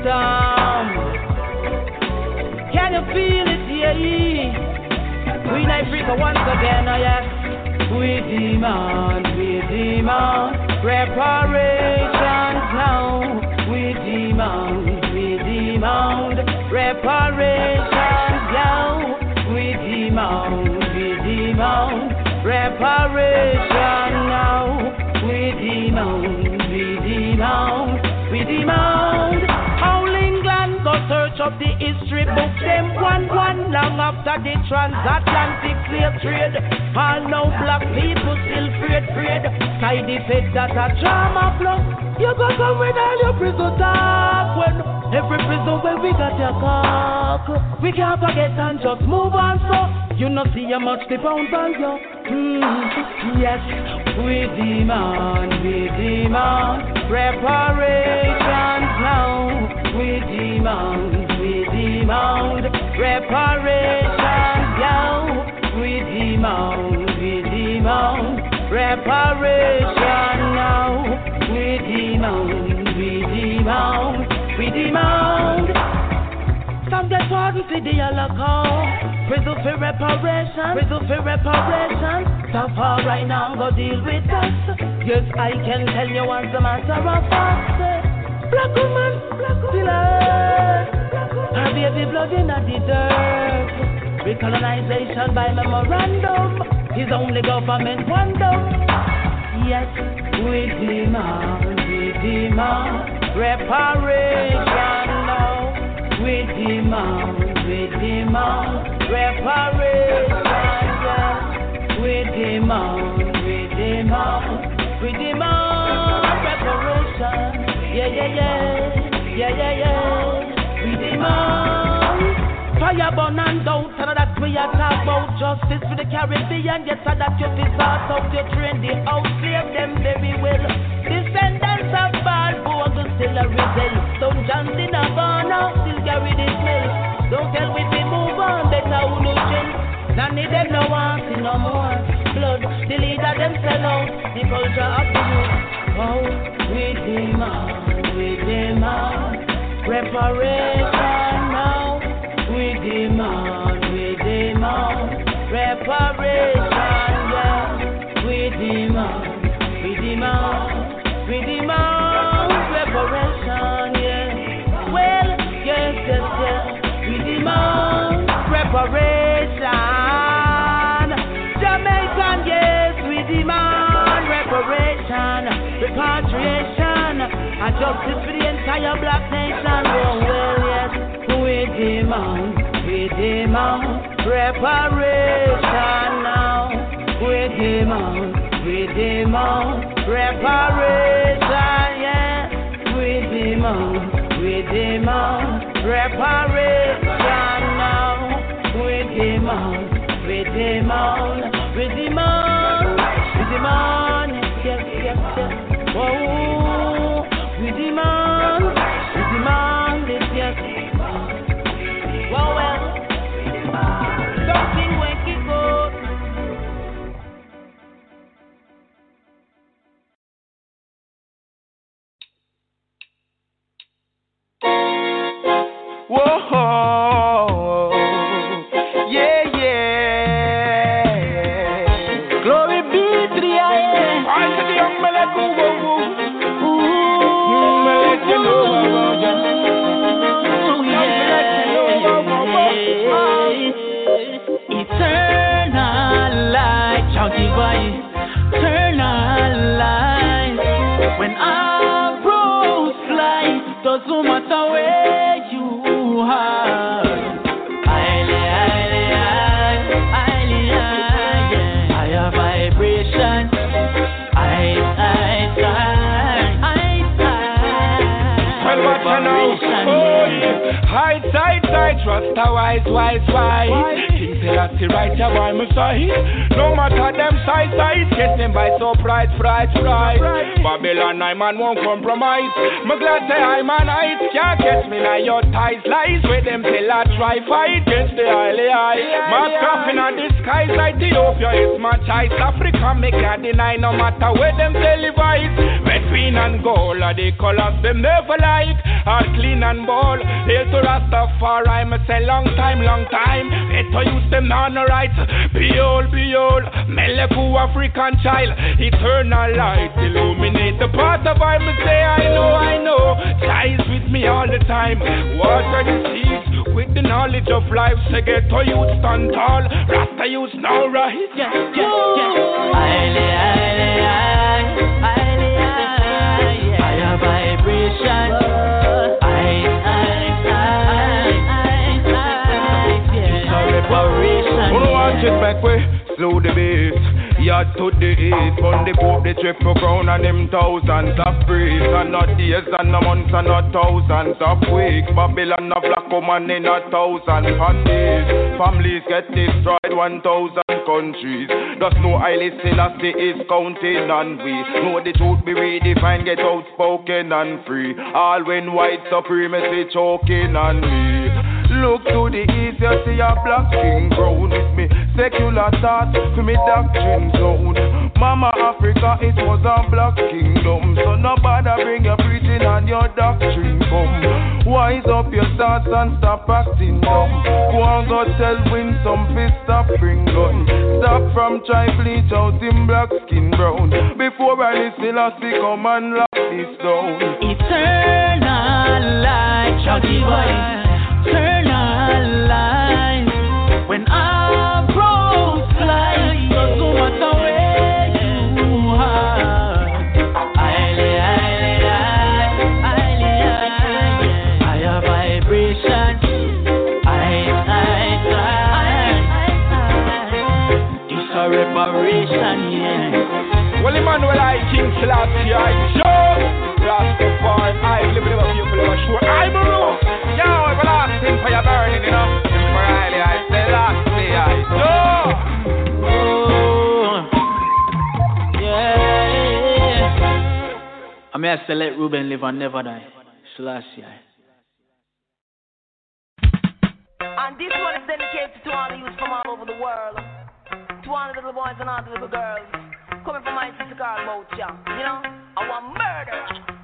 sound. Can you feel it, yeah? We in Africa once again, oh yes. We demand, we demand reparations now. We demand, we demand reparations now. We demand, we demand reparation now. We demand, we demand, we demand. All England go search up the history book. Them one one long after the transatlantic slave trade. All now black people still afraid, afraid. Side effect that a drama plus. You go come with all your prison talk. When every prison where we got your cock, we can't forget and just move on. So you not see how much the pound on you. Mm, yes, we demand, we demand reparations now. We demand, we demand reparations now. We demand, we demand reparation now. We demand, we demand, we demand. Some get pardon for the Holocaust. Prison for reparation, prison for reparation. So far right now, go deal with us. Yes, I can tell you what's the matter of fact. Black woman, black woman. Her baby blood in the dirt. Recolonization by memorandum is only government wonder. Yes, we demand, we demand reparation now. We demand, we demand reparation. Yes. We demand, we demand, we demand reparation. Yeah, yeah, yeah, yeah, yeah, yeah. We demand fire burn and out, and that we are talk about justice for the Caribbean. Yes, and that you feel sort out, you train the outslave them very well. Descendants of Balboa still a rebel. Don't jump in a corner, still carry the smell. Don't tell we to move on, better who no chill. None of them no want see no more blood. The leader them sell out the culture of the youth. Oh, we demand, we demand reparation now. We demand, we demand reparation. Yeah. We demand, we demand, we demand reparation. Yeah. Well, yes, yes, yes. We demand reparation. Jamaican, yes, we demand reparation, repatriation, and justice for the entire black nation. Oh, well, yes, we demand, we demand reparation now. We demand, we demand reparation, yeah. We demand, we demand reparation now. We demand, we demand, we demand, we demand, yes, yes, yes. Whoa, we demand, we demand it, yes. Whoa, well, something wakey good. Whoa, yeah, yeah. Glory be to the I am. I said the young man like whoa, whoa, whoa. Ooh, man let you know about you. Eternal light shall divide. Eternal light. When our roads light, doesn't matter where you are. Highly, highly, high, highly, high, yeah. Higher vibration. High, high, high, high, high. Well, what you know? Oh, yeah. High side, side, trust a wise, wise, wise. King Selassie right here by my side. No matter them size, size, get them by surprise, price, price. Babylon, I man won't compromise. My glad say I man eyes can't get me now your ties lies. Where them tell I try fight against the highly high. Mask up in the skies, Ethiopia is my choice. Africa me can't deny no matter where them televise. Red, green and gold are the colors them never like. All clean and ball. Hail to Rastafari, me say long time, long time. Better use them on the right. Behold, behold, Meleku African child. Eternal light illuminate the path of I me say I know, I know. Jah is with me all the time. Water the seeds with the knowledge of life. Say get to youth stand tall. Rasta youth now rise. Yeah, yeah, yeah. Highly, highly, high, highly, high, higher vibration. High, high, high, high, high, yeah. Reparation. Who watch it back way? Slow the bass. Yard to the east, on the pope, the triple crown and them thousands of priests. And not days and no months and not thousands of weeks. Babylon of black woman in a thousand days. Families get destroyed, one thousand countries. Does no highly Selassie is counting and we know the truth be redefined, get outspoken and free. All when white supremacy choking on me. Look to the east, you see a black king crown with me. Secular thought to me doctrine zone. Mama Africa, it was a black kingdom. So nobody bring your preaching and your doctrine come. Wise up your thoughts and stop acting dumb. Go and go tell win some fist stop bring gun. Stop from try bleach out in black skin brown. Before I still a see come and lock this down. Eternal light shall be mine. Eternal life. When I broke fly, no matter where you are. Highly, highly, high, highly, high, higher vibration. High, high, high, high. This a reparation, yeah. Well, Emmanuel, I King Selassie, I Joe Rastafari, I live with a people who are sure I'm a roof. Yo, everlasting fire burning, you know. Temporarily, I say Selassie, I Joe. Oh, yeah. I mean, I say let Reuben live and never die. Selassie. And this one is dedicated to all the youth from all over the world. To all the little boys and all the little girls. Coming from my sister Carl Mocha, you know, I want murder.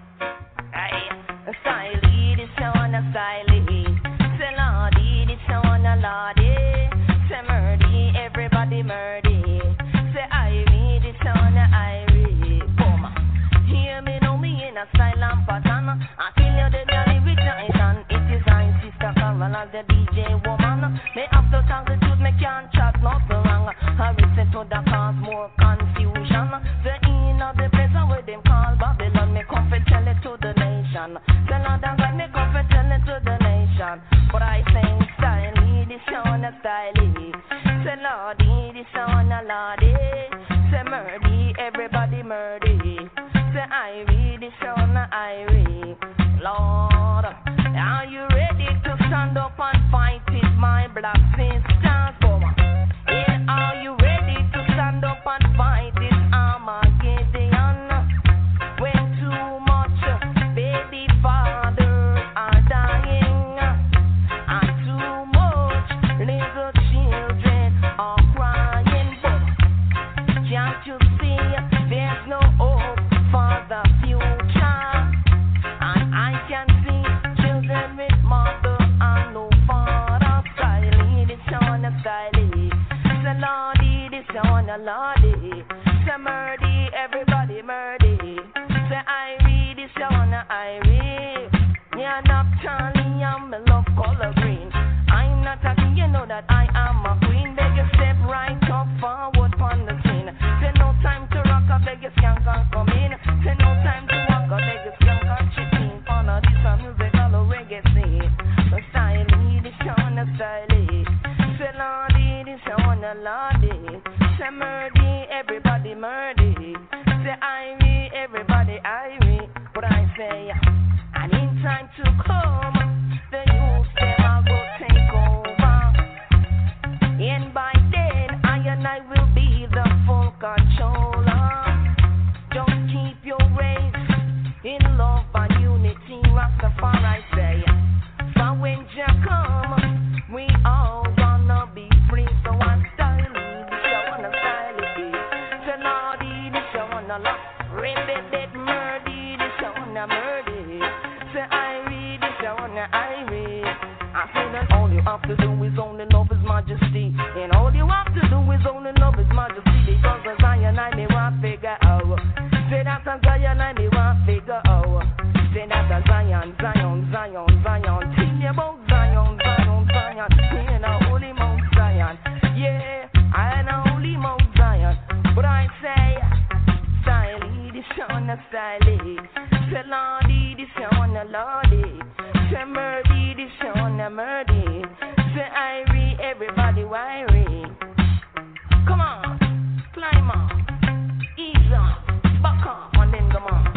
Hey, a style, this one a style, say lordy, this one a lordy, say murdy, everybody murdy, say Irie, this one a Irie. Come, hear me, know me in a style and pattern. I feel you the lyrics nice and it is I, sister Carol as the D J woman. Me have to tell the truth, me can't chat nothing wrong. I listen to the cause more confusion. The in of the place where them call Babylon, me come for tell it to the nation. The Lord and God, me come for tell it to the nation. But I sing style, this sound a style. Say Lordy, this sound a Lordy. Say murdy, everybody murdy. Say Irie, this sound a Irie. Lord, are you ready to stand up and fight it, my black sisters? Come on. Yeah, are you ready to stand up and fight this Armageddon? When too much baby fathers are dying, and too much little children are crying. But can't you see there's no hope for the future? And I can see children with mother and no father. Styling, this on a styling. Say Lordy, this on a Lordy. Say murdy, everybody murdy. Say Irie, this on a Irie. Yeah, not Charlie, I'm a love color green. I'm not a king, you know that I am a queen. Beg you step right up forward on the scene. Say no time to rock, I beg you skank and come in. Say no time to walk, I beg you skank and chip in. Follow this a musical reggae scene. The style, this on a style. Say Lordy, this on a Lordy. Say murdy, everybody murdy. Say Irie, everybody Irie. But I say, and in time to come, the youth them a go take over. Irie. I say that all you have to do is only love His Majesty, and all you have to do is only love His Majesty, because the Zion I me want figure out. Say that the Zion I me want figure out. Say that the Zion, Zion, Zion, Zion. Tell me about Zion, Zion, Zion. Me and a holy Mount Zion. Yeah, I and a holy Mount Zion. But I say, style, this on the style. Say Lordy, this on the Lordy. Say Murdy, this on the Murdy. Say Irie, everybody wiry. Come on, climb on, ease on, back on, and then come on.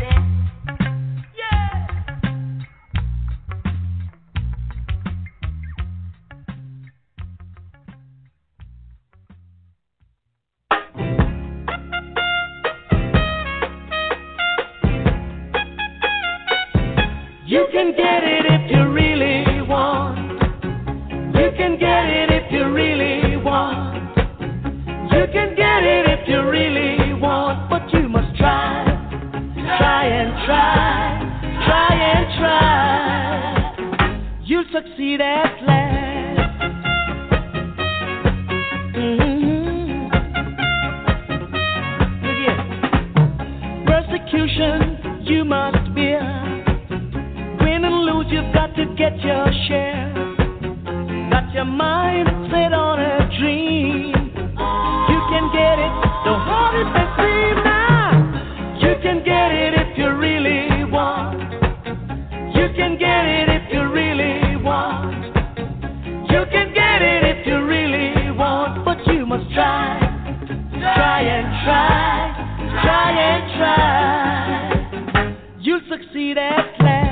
You can get it if you really want. You can get it if you really want. You can get it if you really want. But you must try, try and try, try and try. You'll succeed at last. Mm-hmm. Yeah. Persecution you must bear. You've got to get your share. Got your mind set on a dream. You can get it, don't hold it and seem now. You can get it if you really want. You can get it if you really want. You can get it if you really want. But you must try, try and try, try and try. You'll succeed at last.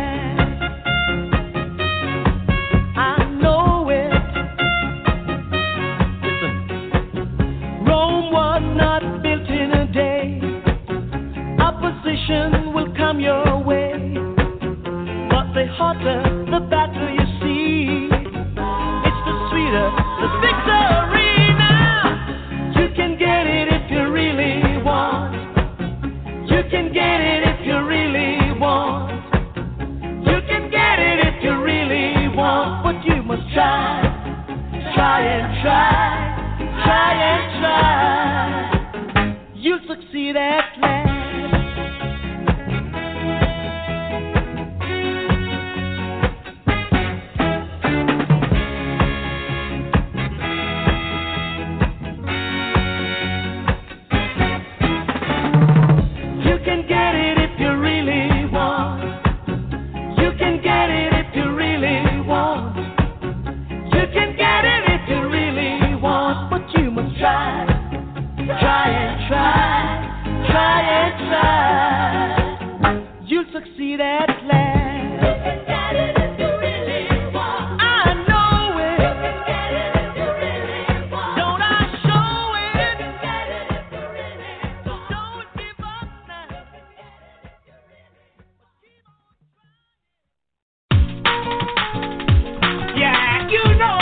Will come your way, but the hotter the battle you see, it's the sweeter the victory. Now you can get it if you really want. You can get it if you really want. You can get it if you really want. But you must try, try and try, try and try. You'll succeed at last. Succeed at last. You can get it if you really want. I know it. You can get it if you really want. Don't I show it? You can get it if you really want. Don't give up now. Yeah, you know.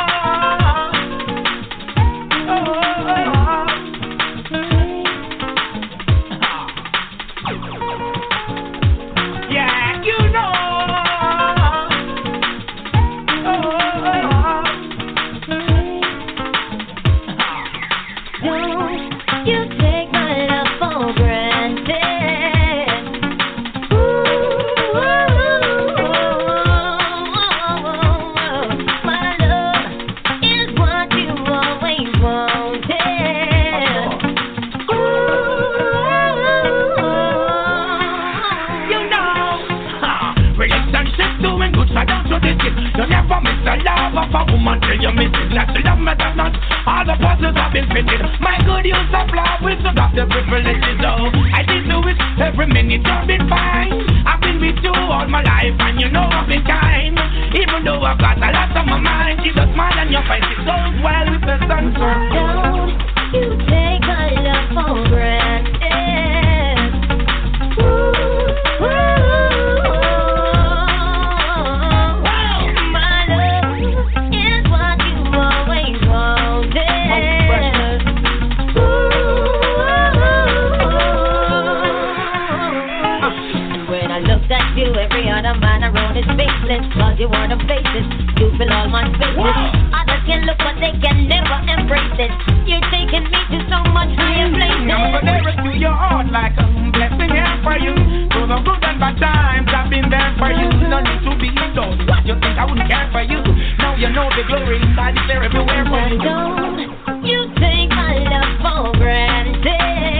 My good use of love with some of the privileges, oh. I didn't do it every minute, I've been fine. I've been with you all my life, and you know I've been kind. Even though I've got a lot on my mind, you just smile and your face, it goes well with the sunshine. Don't you take my love for granted. Ooh, ooh. My love is what you always wanted. You, every other man around is faceless. Cause you wanna face it, you fill all my spaces. Others can look but they can never embrace it. You're taking me to so much higher places. Never never to your heart like a blessing here for you. Through the good and bad times I've been there for you. No need to be indulged. What you think I wouldn't care for you? Now you know the glory inside is there everywhere for you. Don't you take my love for granted?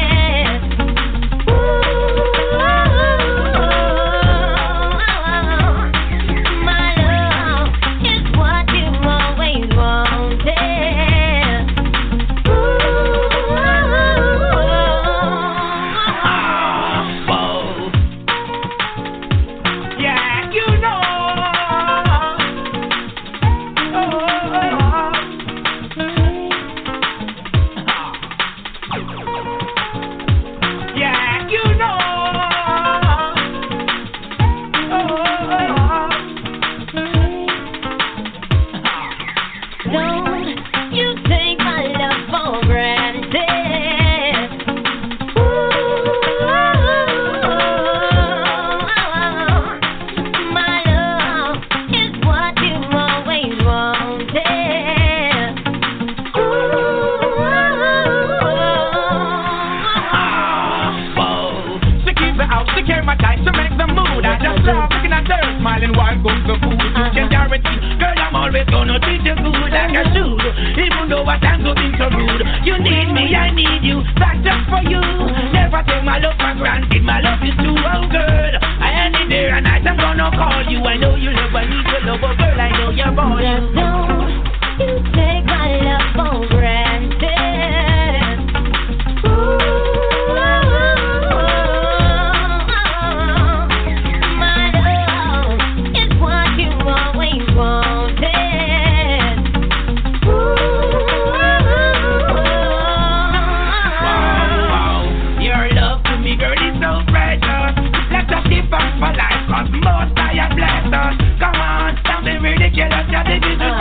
For life, cause most I have blessed us. Come on, don't be ridiculous, you're the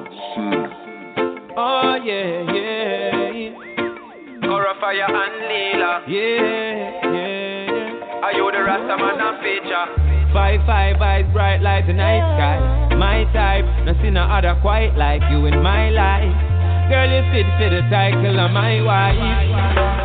Oh yeah, yeah. Cora Fire and Leela. Yeah, yeah. Are you the Rasta man and feature? Five, five eyes bright like the night sky. My type, no see no other quite like you in my life. Girl, you fit for the title of my wife.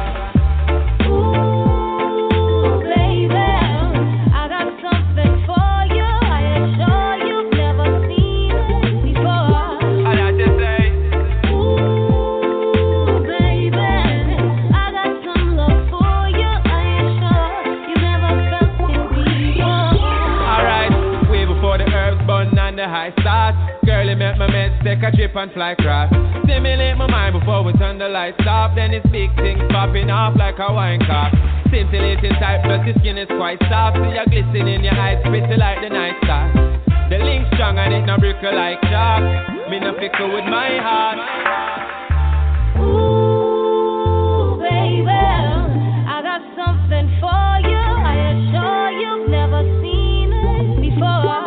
Make my meds take a trip and fly cross. Stimulate my mind before we turn the lights off. Then it's big things popping off like a wine cork. Scintillating tight, plus the skin is quite soft. See you glisten in your eyes, pretty like the night star. The link strong and it no brittle like chalk. Me no fickle with my heart. Ooh, baby, I got something for you. I assure you've never seen it before.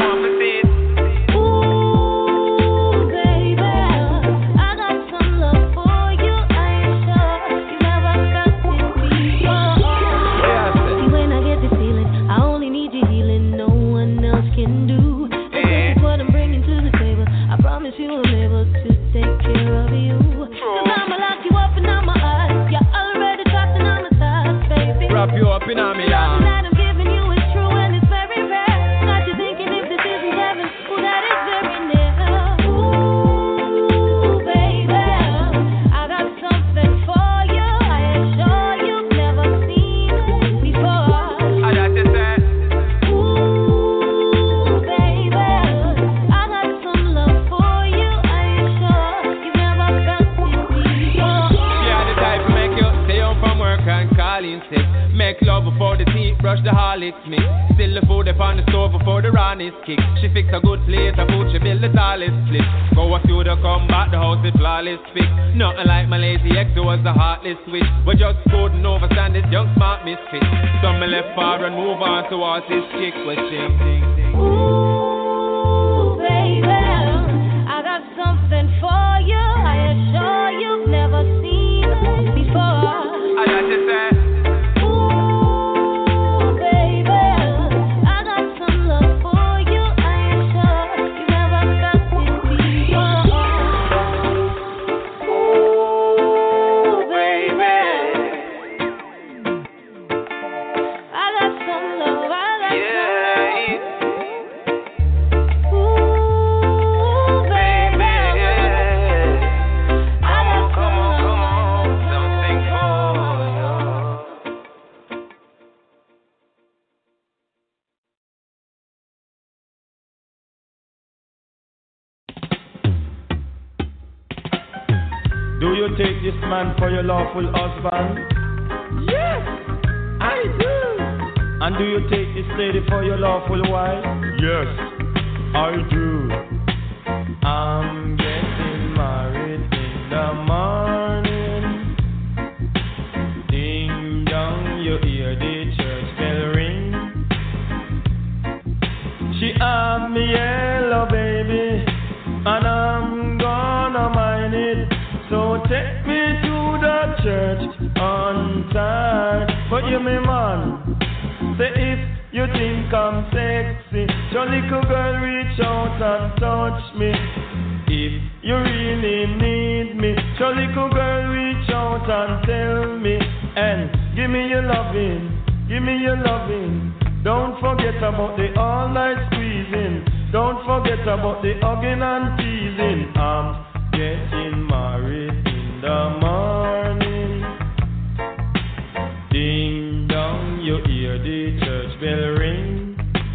Wrap you up in army, yeah. That I'm giving you is true and it's very rare. Got you thinking if this isn't heaven, well that is very near. Ooh, baby, I got something for you. I assure you've never seen it before. I got to say. Ooh, baby, I got some love for you. I assure you've never felt it before. She had the type to make you stay home from work and call in sick. Make love before the teeth brush the harlots mix. Still the food up on the stove before the rawness kick. She fix a good plate of food, she build the tallest split. Go a few to come back, the house with flawless fix. Nothing like my lazy ex who was the heartless switch. But just couldn't overstand this young smart misfit. So me left far and move on towards this chick with sing, sing, sing. Ooh, baby, I got something for you. I assure you've never seen it before. I got to say. Do you take this man for your lawful husband? Yes, I do. And do you take this lady for your lawful wife? Yes, I do. I'm getting married in the morning. Ding dong, you hear the church bell ring. She have me yellow baby, and I'm gonna mind it. So take me to the church on time. But you me man, say if you think I'm sexy, your little girl reach out and touch me. If you really need me, your little girl reach out and tell me. And give me your loving, give me your loving. Don't forget about the all night squeezing. Don't forget about the hugging and teasing. I'm getting married in the morning. Ding dong, you hear the church bell ring.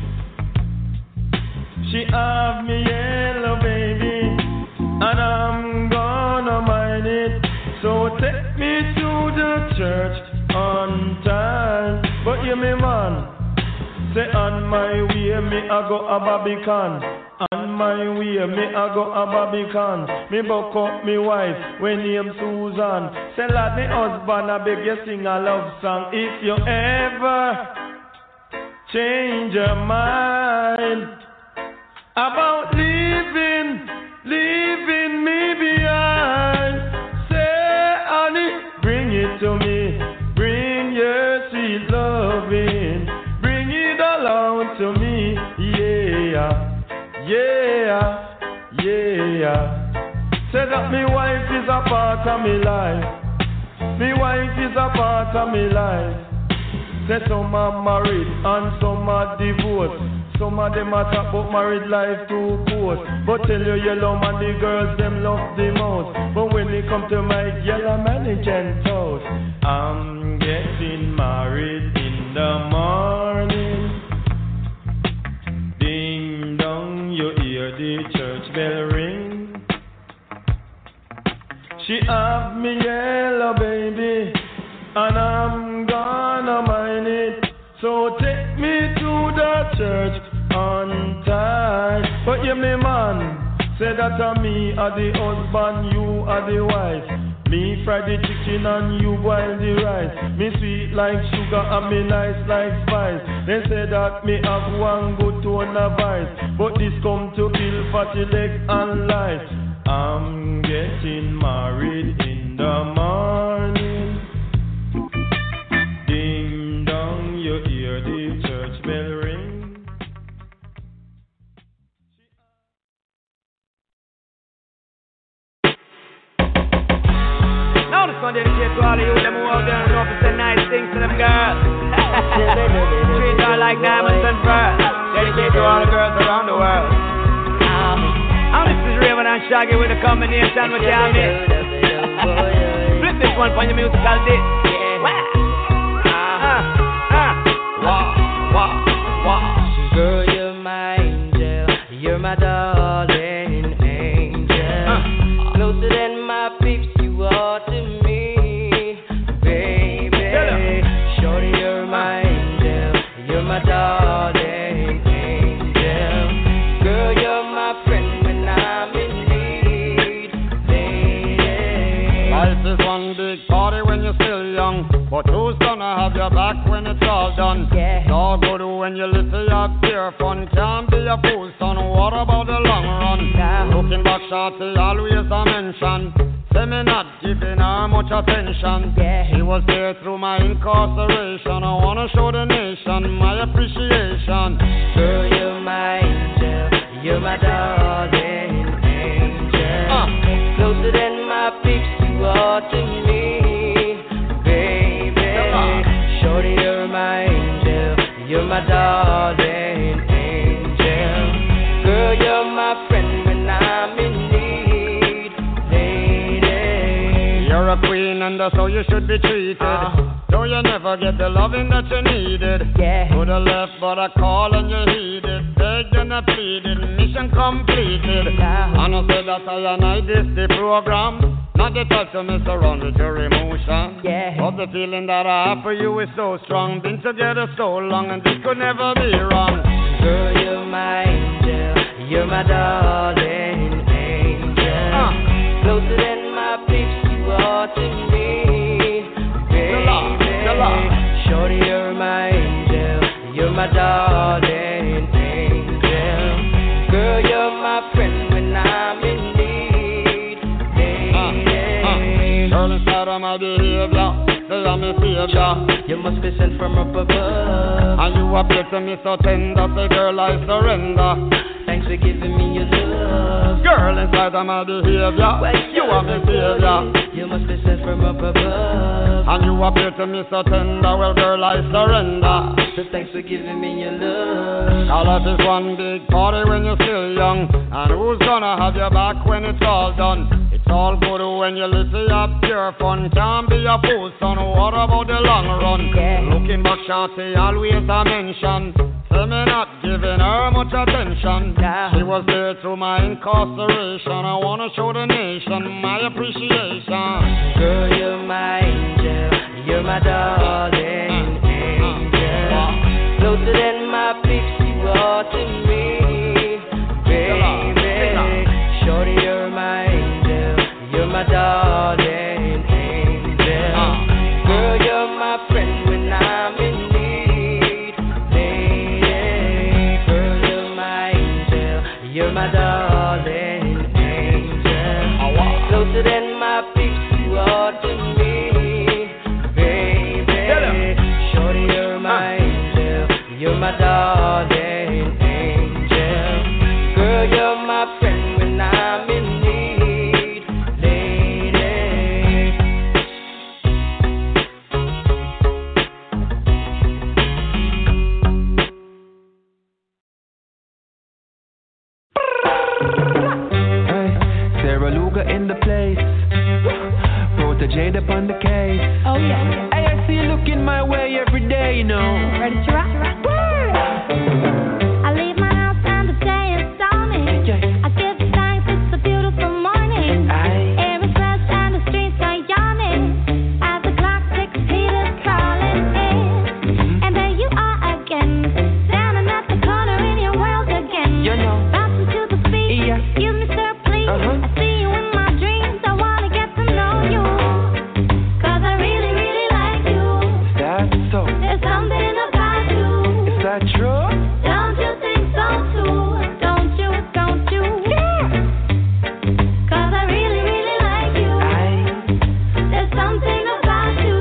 She have me yellow baby, and I'm gonna mind it. So take me to the church on time. But you me man, say on my way me I go a Barbican. On my way, me I go a Barbican. Me buck up me wife, when name Susan. Say lad, me husband, I beg you sing a love song. If you ever change your mind about leaving, leaving. Say that me wife is a part of me life. Me wife is a part of me life. Say some are married and some are divorced. Some of them a talk about married life too coarse. But tell you yellow man the girls them love the most. But when they come to my yellow man they gentle. I'm getting married in the morning. Ding dong, you hear the church bell ring. She have me yellow baby, and I'm gonna mind it. So take me to the church on time. But you me man, say that to me are the husband, you are the wife. Me fry the chicken and you boil the rice. Me sweet like sugar and me nice like spice. They say that me have one good tone of vice, but this come to kill fatty legs and life. I'm getting married in the morning. Ding dong, you hear the church bell ring. Now this one dedicated to all of you them who out there and know to say nice things to them girls. Treat her like diamonds and pearls. Dedicated to all the girls around the world. And this is Raven and Shaggy with the combination with y'all miss. Flip this one for your musical disc. Girl, you're my angel, you're my darling angel. Uh. Closer than my peeps, you are to me, baby. Shorty, you're my angel, you're my darling angel. Girl, you're my friend when I'm in need, lady. Life is one big party when you're still young, but who's gonna have your back when it's all done? Yeah. It's all good when you little have pure fun. Can't be a fool, son. What about the long run? Yeah. Looking back, shorty, always a mention. Say me not giving her much attention. Yeah. She was there through my incarceration. I wanna show the nation my appreciation. Girl, you're my angel, you're my darling angel. Uh. Closer than my peeps, you are to me, baby. Uh. Shorty, you're my angel, you're my darling angel. Girl, you're my friend when I'm in need, lady. You're a queen and that's how you should be treated. Uh-huh. Though you never get the loving that you needed. Yeah. Could have left but I call and you heeded. Begged and I pleaded, mission completed. Yeah. And I said that I and I this the program. Not the type to mess around with your emotion. Yeah. But the feeling that I have for you is so strong. Been together so long and this could never be wrong. Girl, you're my angel, you're my darling angel. Uh. Closer than my peeps, you are to me, baby. Shorty, you're my angel, you're my darling angel. Girl, you're my friend when I'm in need, lady. Girl, inside of my behavior, say I'm a savior. You must be sent from up above. And you appear to me so tender, say girl I surrender. Thanks for giving me your love. Girl, inside of my behavior, well, you are my savior. You must be sent from up above. And you appear to me so tender, well girl I surrender. So thanks for giving me your love. Now life is one big party when you're still young. And who's gonna have your back when it's all done? It's all good when you little have pure fun. Can't be a fool, son. What about the long run? Yeah. Looking back, shorty, always a mention. Say me not giving her much attention. Yeah. She was there through my incarceration. I wanna show the nation my appreciation. Girl, you're my angel, you're my darling angel. Closer than my peeps, you are to me, baby. Shorty, you're my angel, you're my darling angel. Girl, you're my friend when I'm in need, lady. Girl, you're my angel, you're my darling angel. Closer than my peeps, you are to me, baby. Shorty, you're my angel, you're my darling angel. Girl, you're my friend when I'm in need, in the place. Protégé upon the case. Oh yeah. Hey, I see you looking my way every day, you know. Ready to rock? I leave my house and the day is dawning. I give thanks, it's a beautiful morning. Air is fresh and the streets are yawning. As the clock ticks, heat is crawling in. And there you are again, standing at the corner in your world again. You know. Bouncing to the beat, excuse me sir, please. I see you in my dreams, I wanna get to know you. Cause I really, really like you. That's so. There's something about you. Is that true? Don't you think so too? Don't you, don't you? Cause I really, really like you. There's something about you.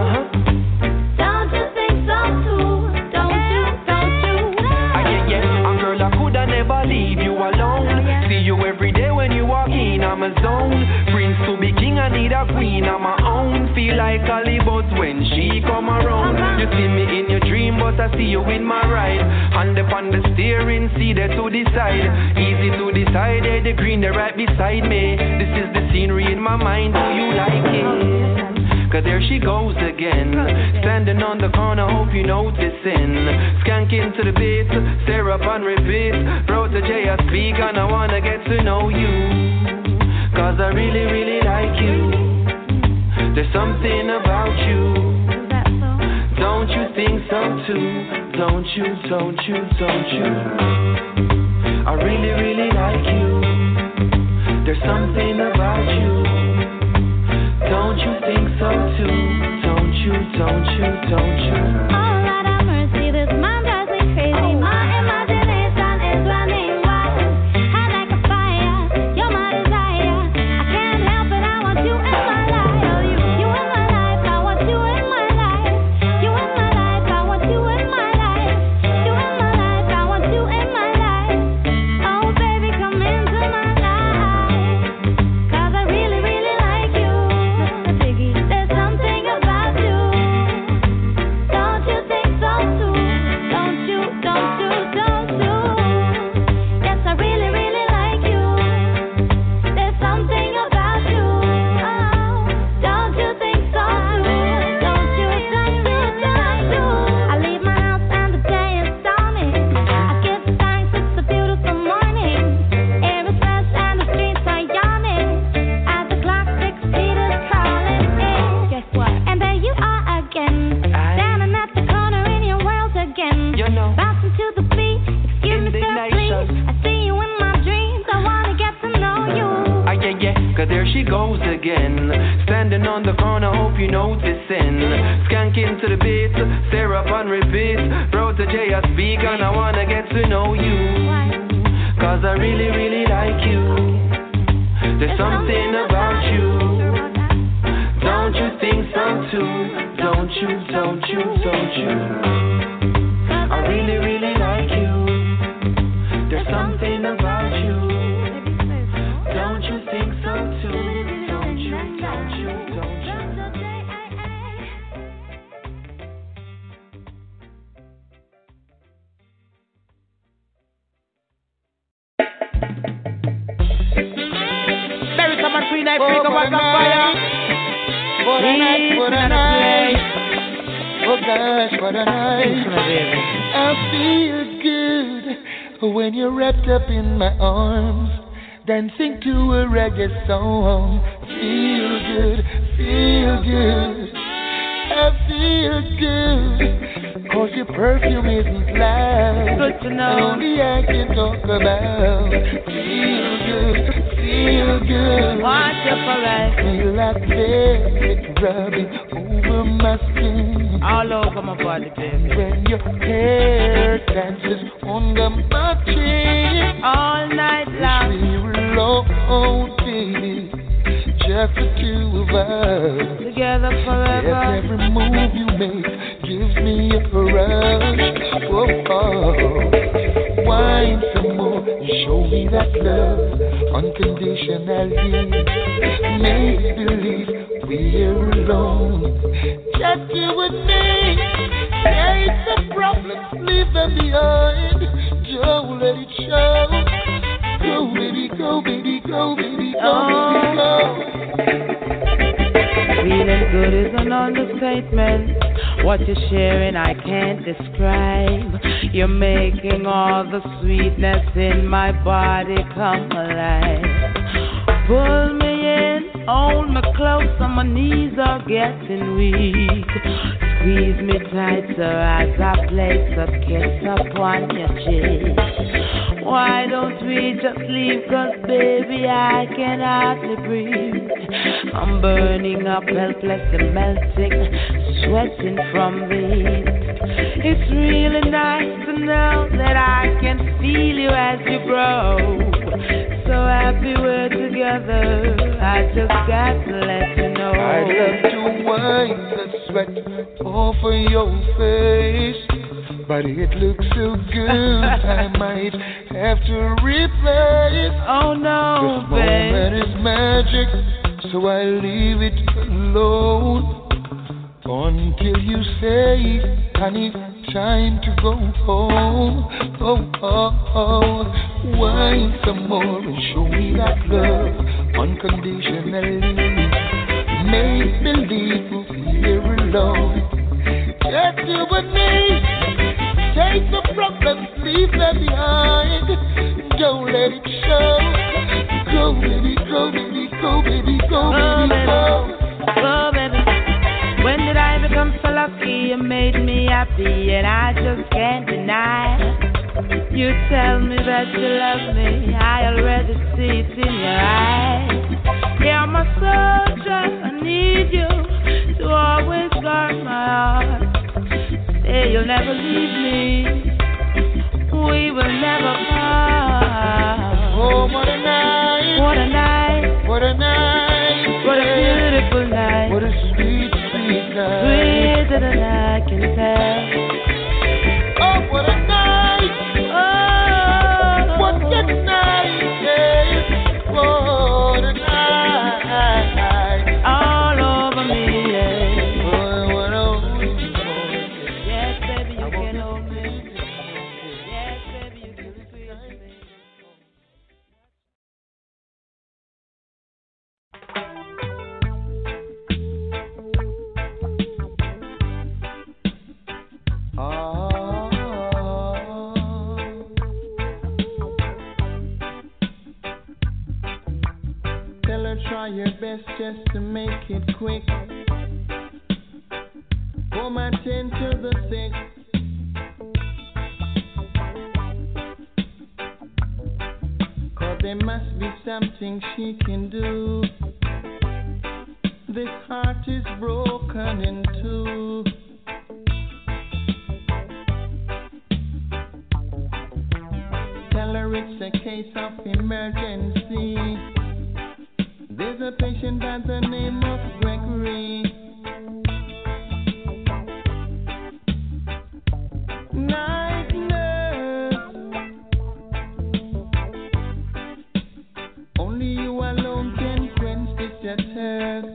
Don't you think so too? Don't you, don't you? Ah, yeah, yeah. And girl, I coulda never leave you alone. See you every day when you walk in, I'm a zone. Prince to be king, I need a queen, I'm my own. Feel like Hollywood when she come around. You see me in your dream, but I see you in my ride. Hand upon the steering, see there to decide. Easy to decide, eh, the green, the right beside me. This is the scenery in my mind, do you like it? Cause there she goes again, standing on the corner, hope you noticing. Skanking to the beat, stare up and repeat. Protégé, I speak and I wanna get to know you. Cause I really, really like you. There's something about you. Don't you think so too? Don't you, don't you, don't you? I really, really like you. There's something about you. Don't you think so too? Don't you, don't you, don't you? Oh, Lord have mercy, this man drives me crazy. My imagination is running wild. Hot like a fire, you're my desire. I can't help it, I want you in my life. You, you in my life, I want you in my life. You in my life, I want you in my life. You in my life, I want you in my life. Oh, baby, come into my life. Cause I really, really like you. There's something about you. Don't you think so too? Don't you, don't you, don't you? Yes, I really, really like you. There's something about you. Oh, don't you think so too? Don't you, don't you, don't you? I leave my house and the day is dawning. I give thanks, it's a beautiful morning. Air is fresh and the streets are yawning. As the clock ticks, heat is crawling in. Guess what? And there you are again, standing at the corner in your world again. You know. Bouncing to the beat, excuse me sir, please. I see you in my dreams, I wanna get to know you. Ah, yeah, yeah, cause there she goes again, standing on the corner, hope you noticing. Skanking to the beat, stare up and repeat. Protégé, I speak and I wanna get to know you. Cause I really, really like you. There's something about you. Don't you think so too? Don't you, don't you, don't you? I really, really like you. There's something about you. Don't you think so too? Don't you, don't you, don't you? There is some free night, free come back on fire. What a night, what a night. Oh gosh, what a night. I feel good when you're wrapped up in my arms, dancing to a reggae song. Feel good, feel good. I feel good, cause your perfume isn't loud. Good to know. Only I can talk about. Feel good, feel good. Watch your parade. Feel like velvet rubbing over my skin. All over my body, baby. When your hair dances under my chin. All night long. We were alone, baby. Just the two of us. Together forever. Yes, every move you make gives me a rush. Oh, oh. Wine some more and show me that love unconditionally. Make believe we're alone. Just you and me. There is some problems, leave them behind. Don't let it show. Go, baby, go, baby, go, baby, go, baby, go. understatement. What you're sharing I can't describe. You're making all the sweetness in my body come alive. Pull me in, hold me close, and my knees are getting weak. Squeeze me tight so as I place a kiss upon your cheek. Why don't we just leave, 'cause baby I can hardly breathe. I'm burning up, helpless and melting, sweating from the heat. It's really nice to know that I can feel you as you grow. So happy we're together, I just got to let you know. I'd love to wipe the sweat off of your face, but it looks so good I might have to replace. Oh no, this moment is magic, so I leave it alone until you say, honey, time to go home. Oh, oh, oh. Wine some more and show me that love unconditionally. Make believe we'll be here alone. Just you and me. Take the problems, leave them behind. Don't let it show. Go, baby, go, baby, go, baby, go, baby, go. Oh, baby. When did I become so lucky? You made me happy and I just can't deny. You tell me that you love me, I already see it in your eyes. Yeah, I'm a soldier, I need you to always guard my heart. Say you'll never leave me, we will never part. Oh, what a night, what a night, what a night, what a beautiful night, what a sweet, sweet night, sweeter than I can tell. Oh, what a night, oh, what a night, yes, what a night, all over me, yeah. Oh, what a yes, baby, you can hold me. Yes, baby, you can squeeze me. Tell her try your best just to make it quick. Four my ten to the six. Cause there must be something she can do. This heart is broken in two. Tell her it's a case of emergency. There's a patient by the name of Gregory. Night nurse, only you alone can quench this thirst.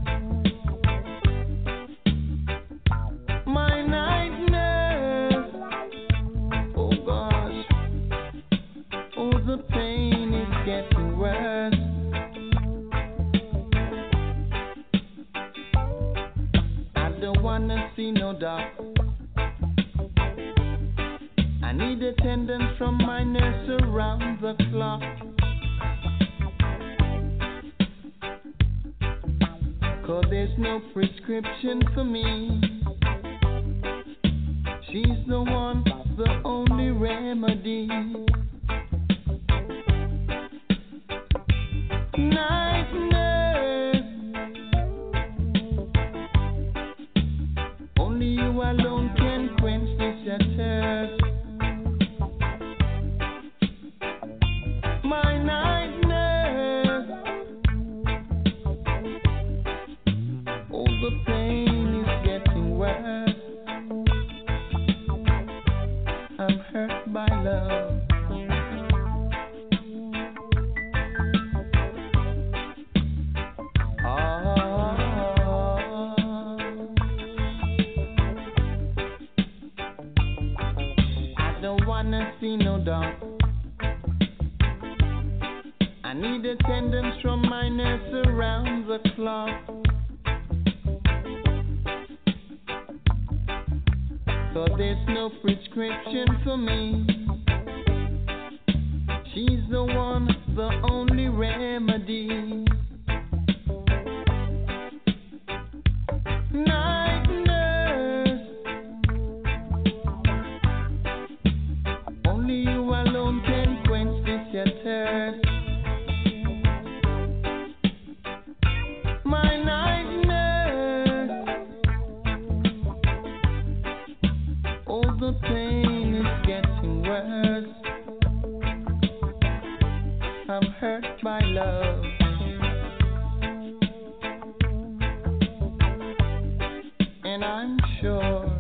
My night nurse, oh gosh, oh the pain is getting worse. Wanna see no doubt. I need attendance from my nurse around the clock. Cause there's no prescription for me. She's the one, the only remedy. Night nurse, only you alone can quench this thirst. My night nurse, oh the pain is getting worse. I'm hurt by love. See no doubt. I need attendance from my nurse around the clock. there's no prescription for me. She's the one, the only remedy. Night nurse, only you alone can quench this your thirst. My night nurse, all the pain is getting worse. I'm hurt by love. And I'm sure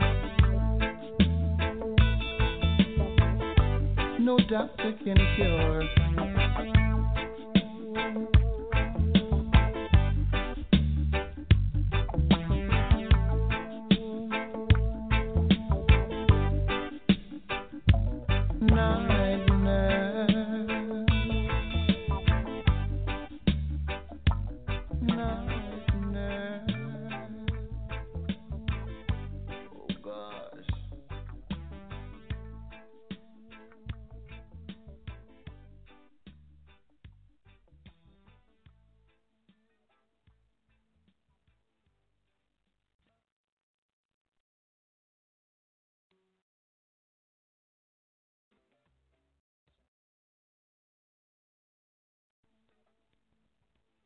no doctor can cure. Night nurse, night.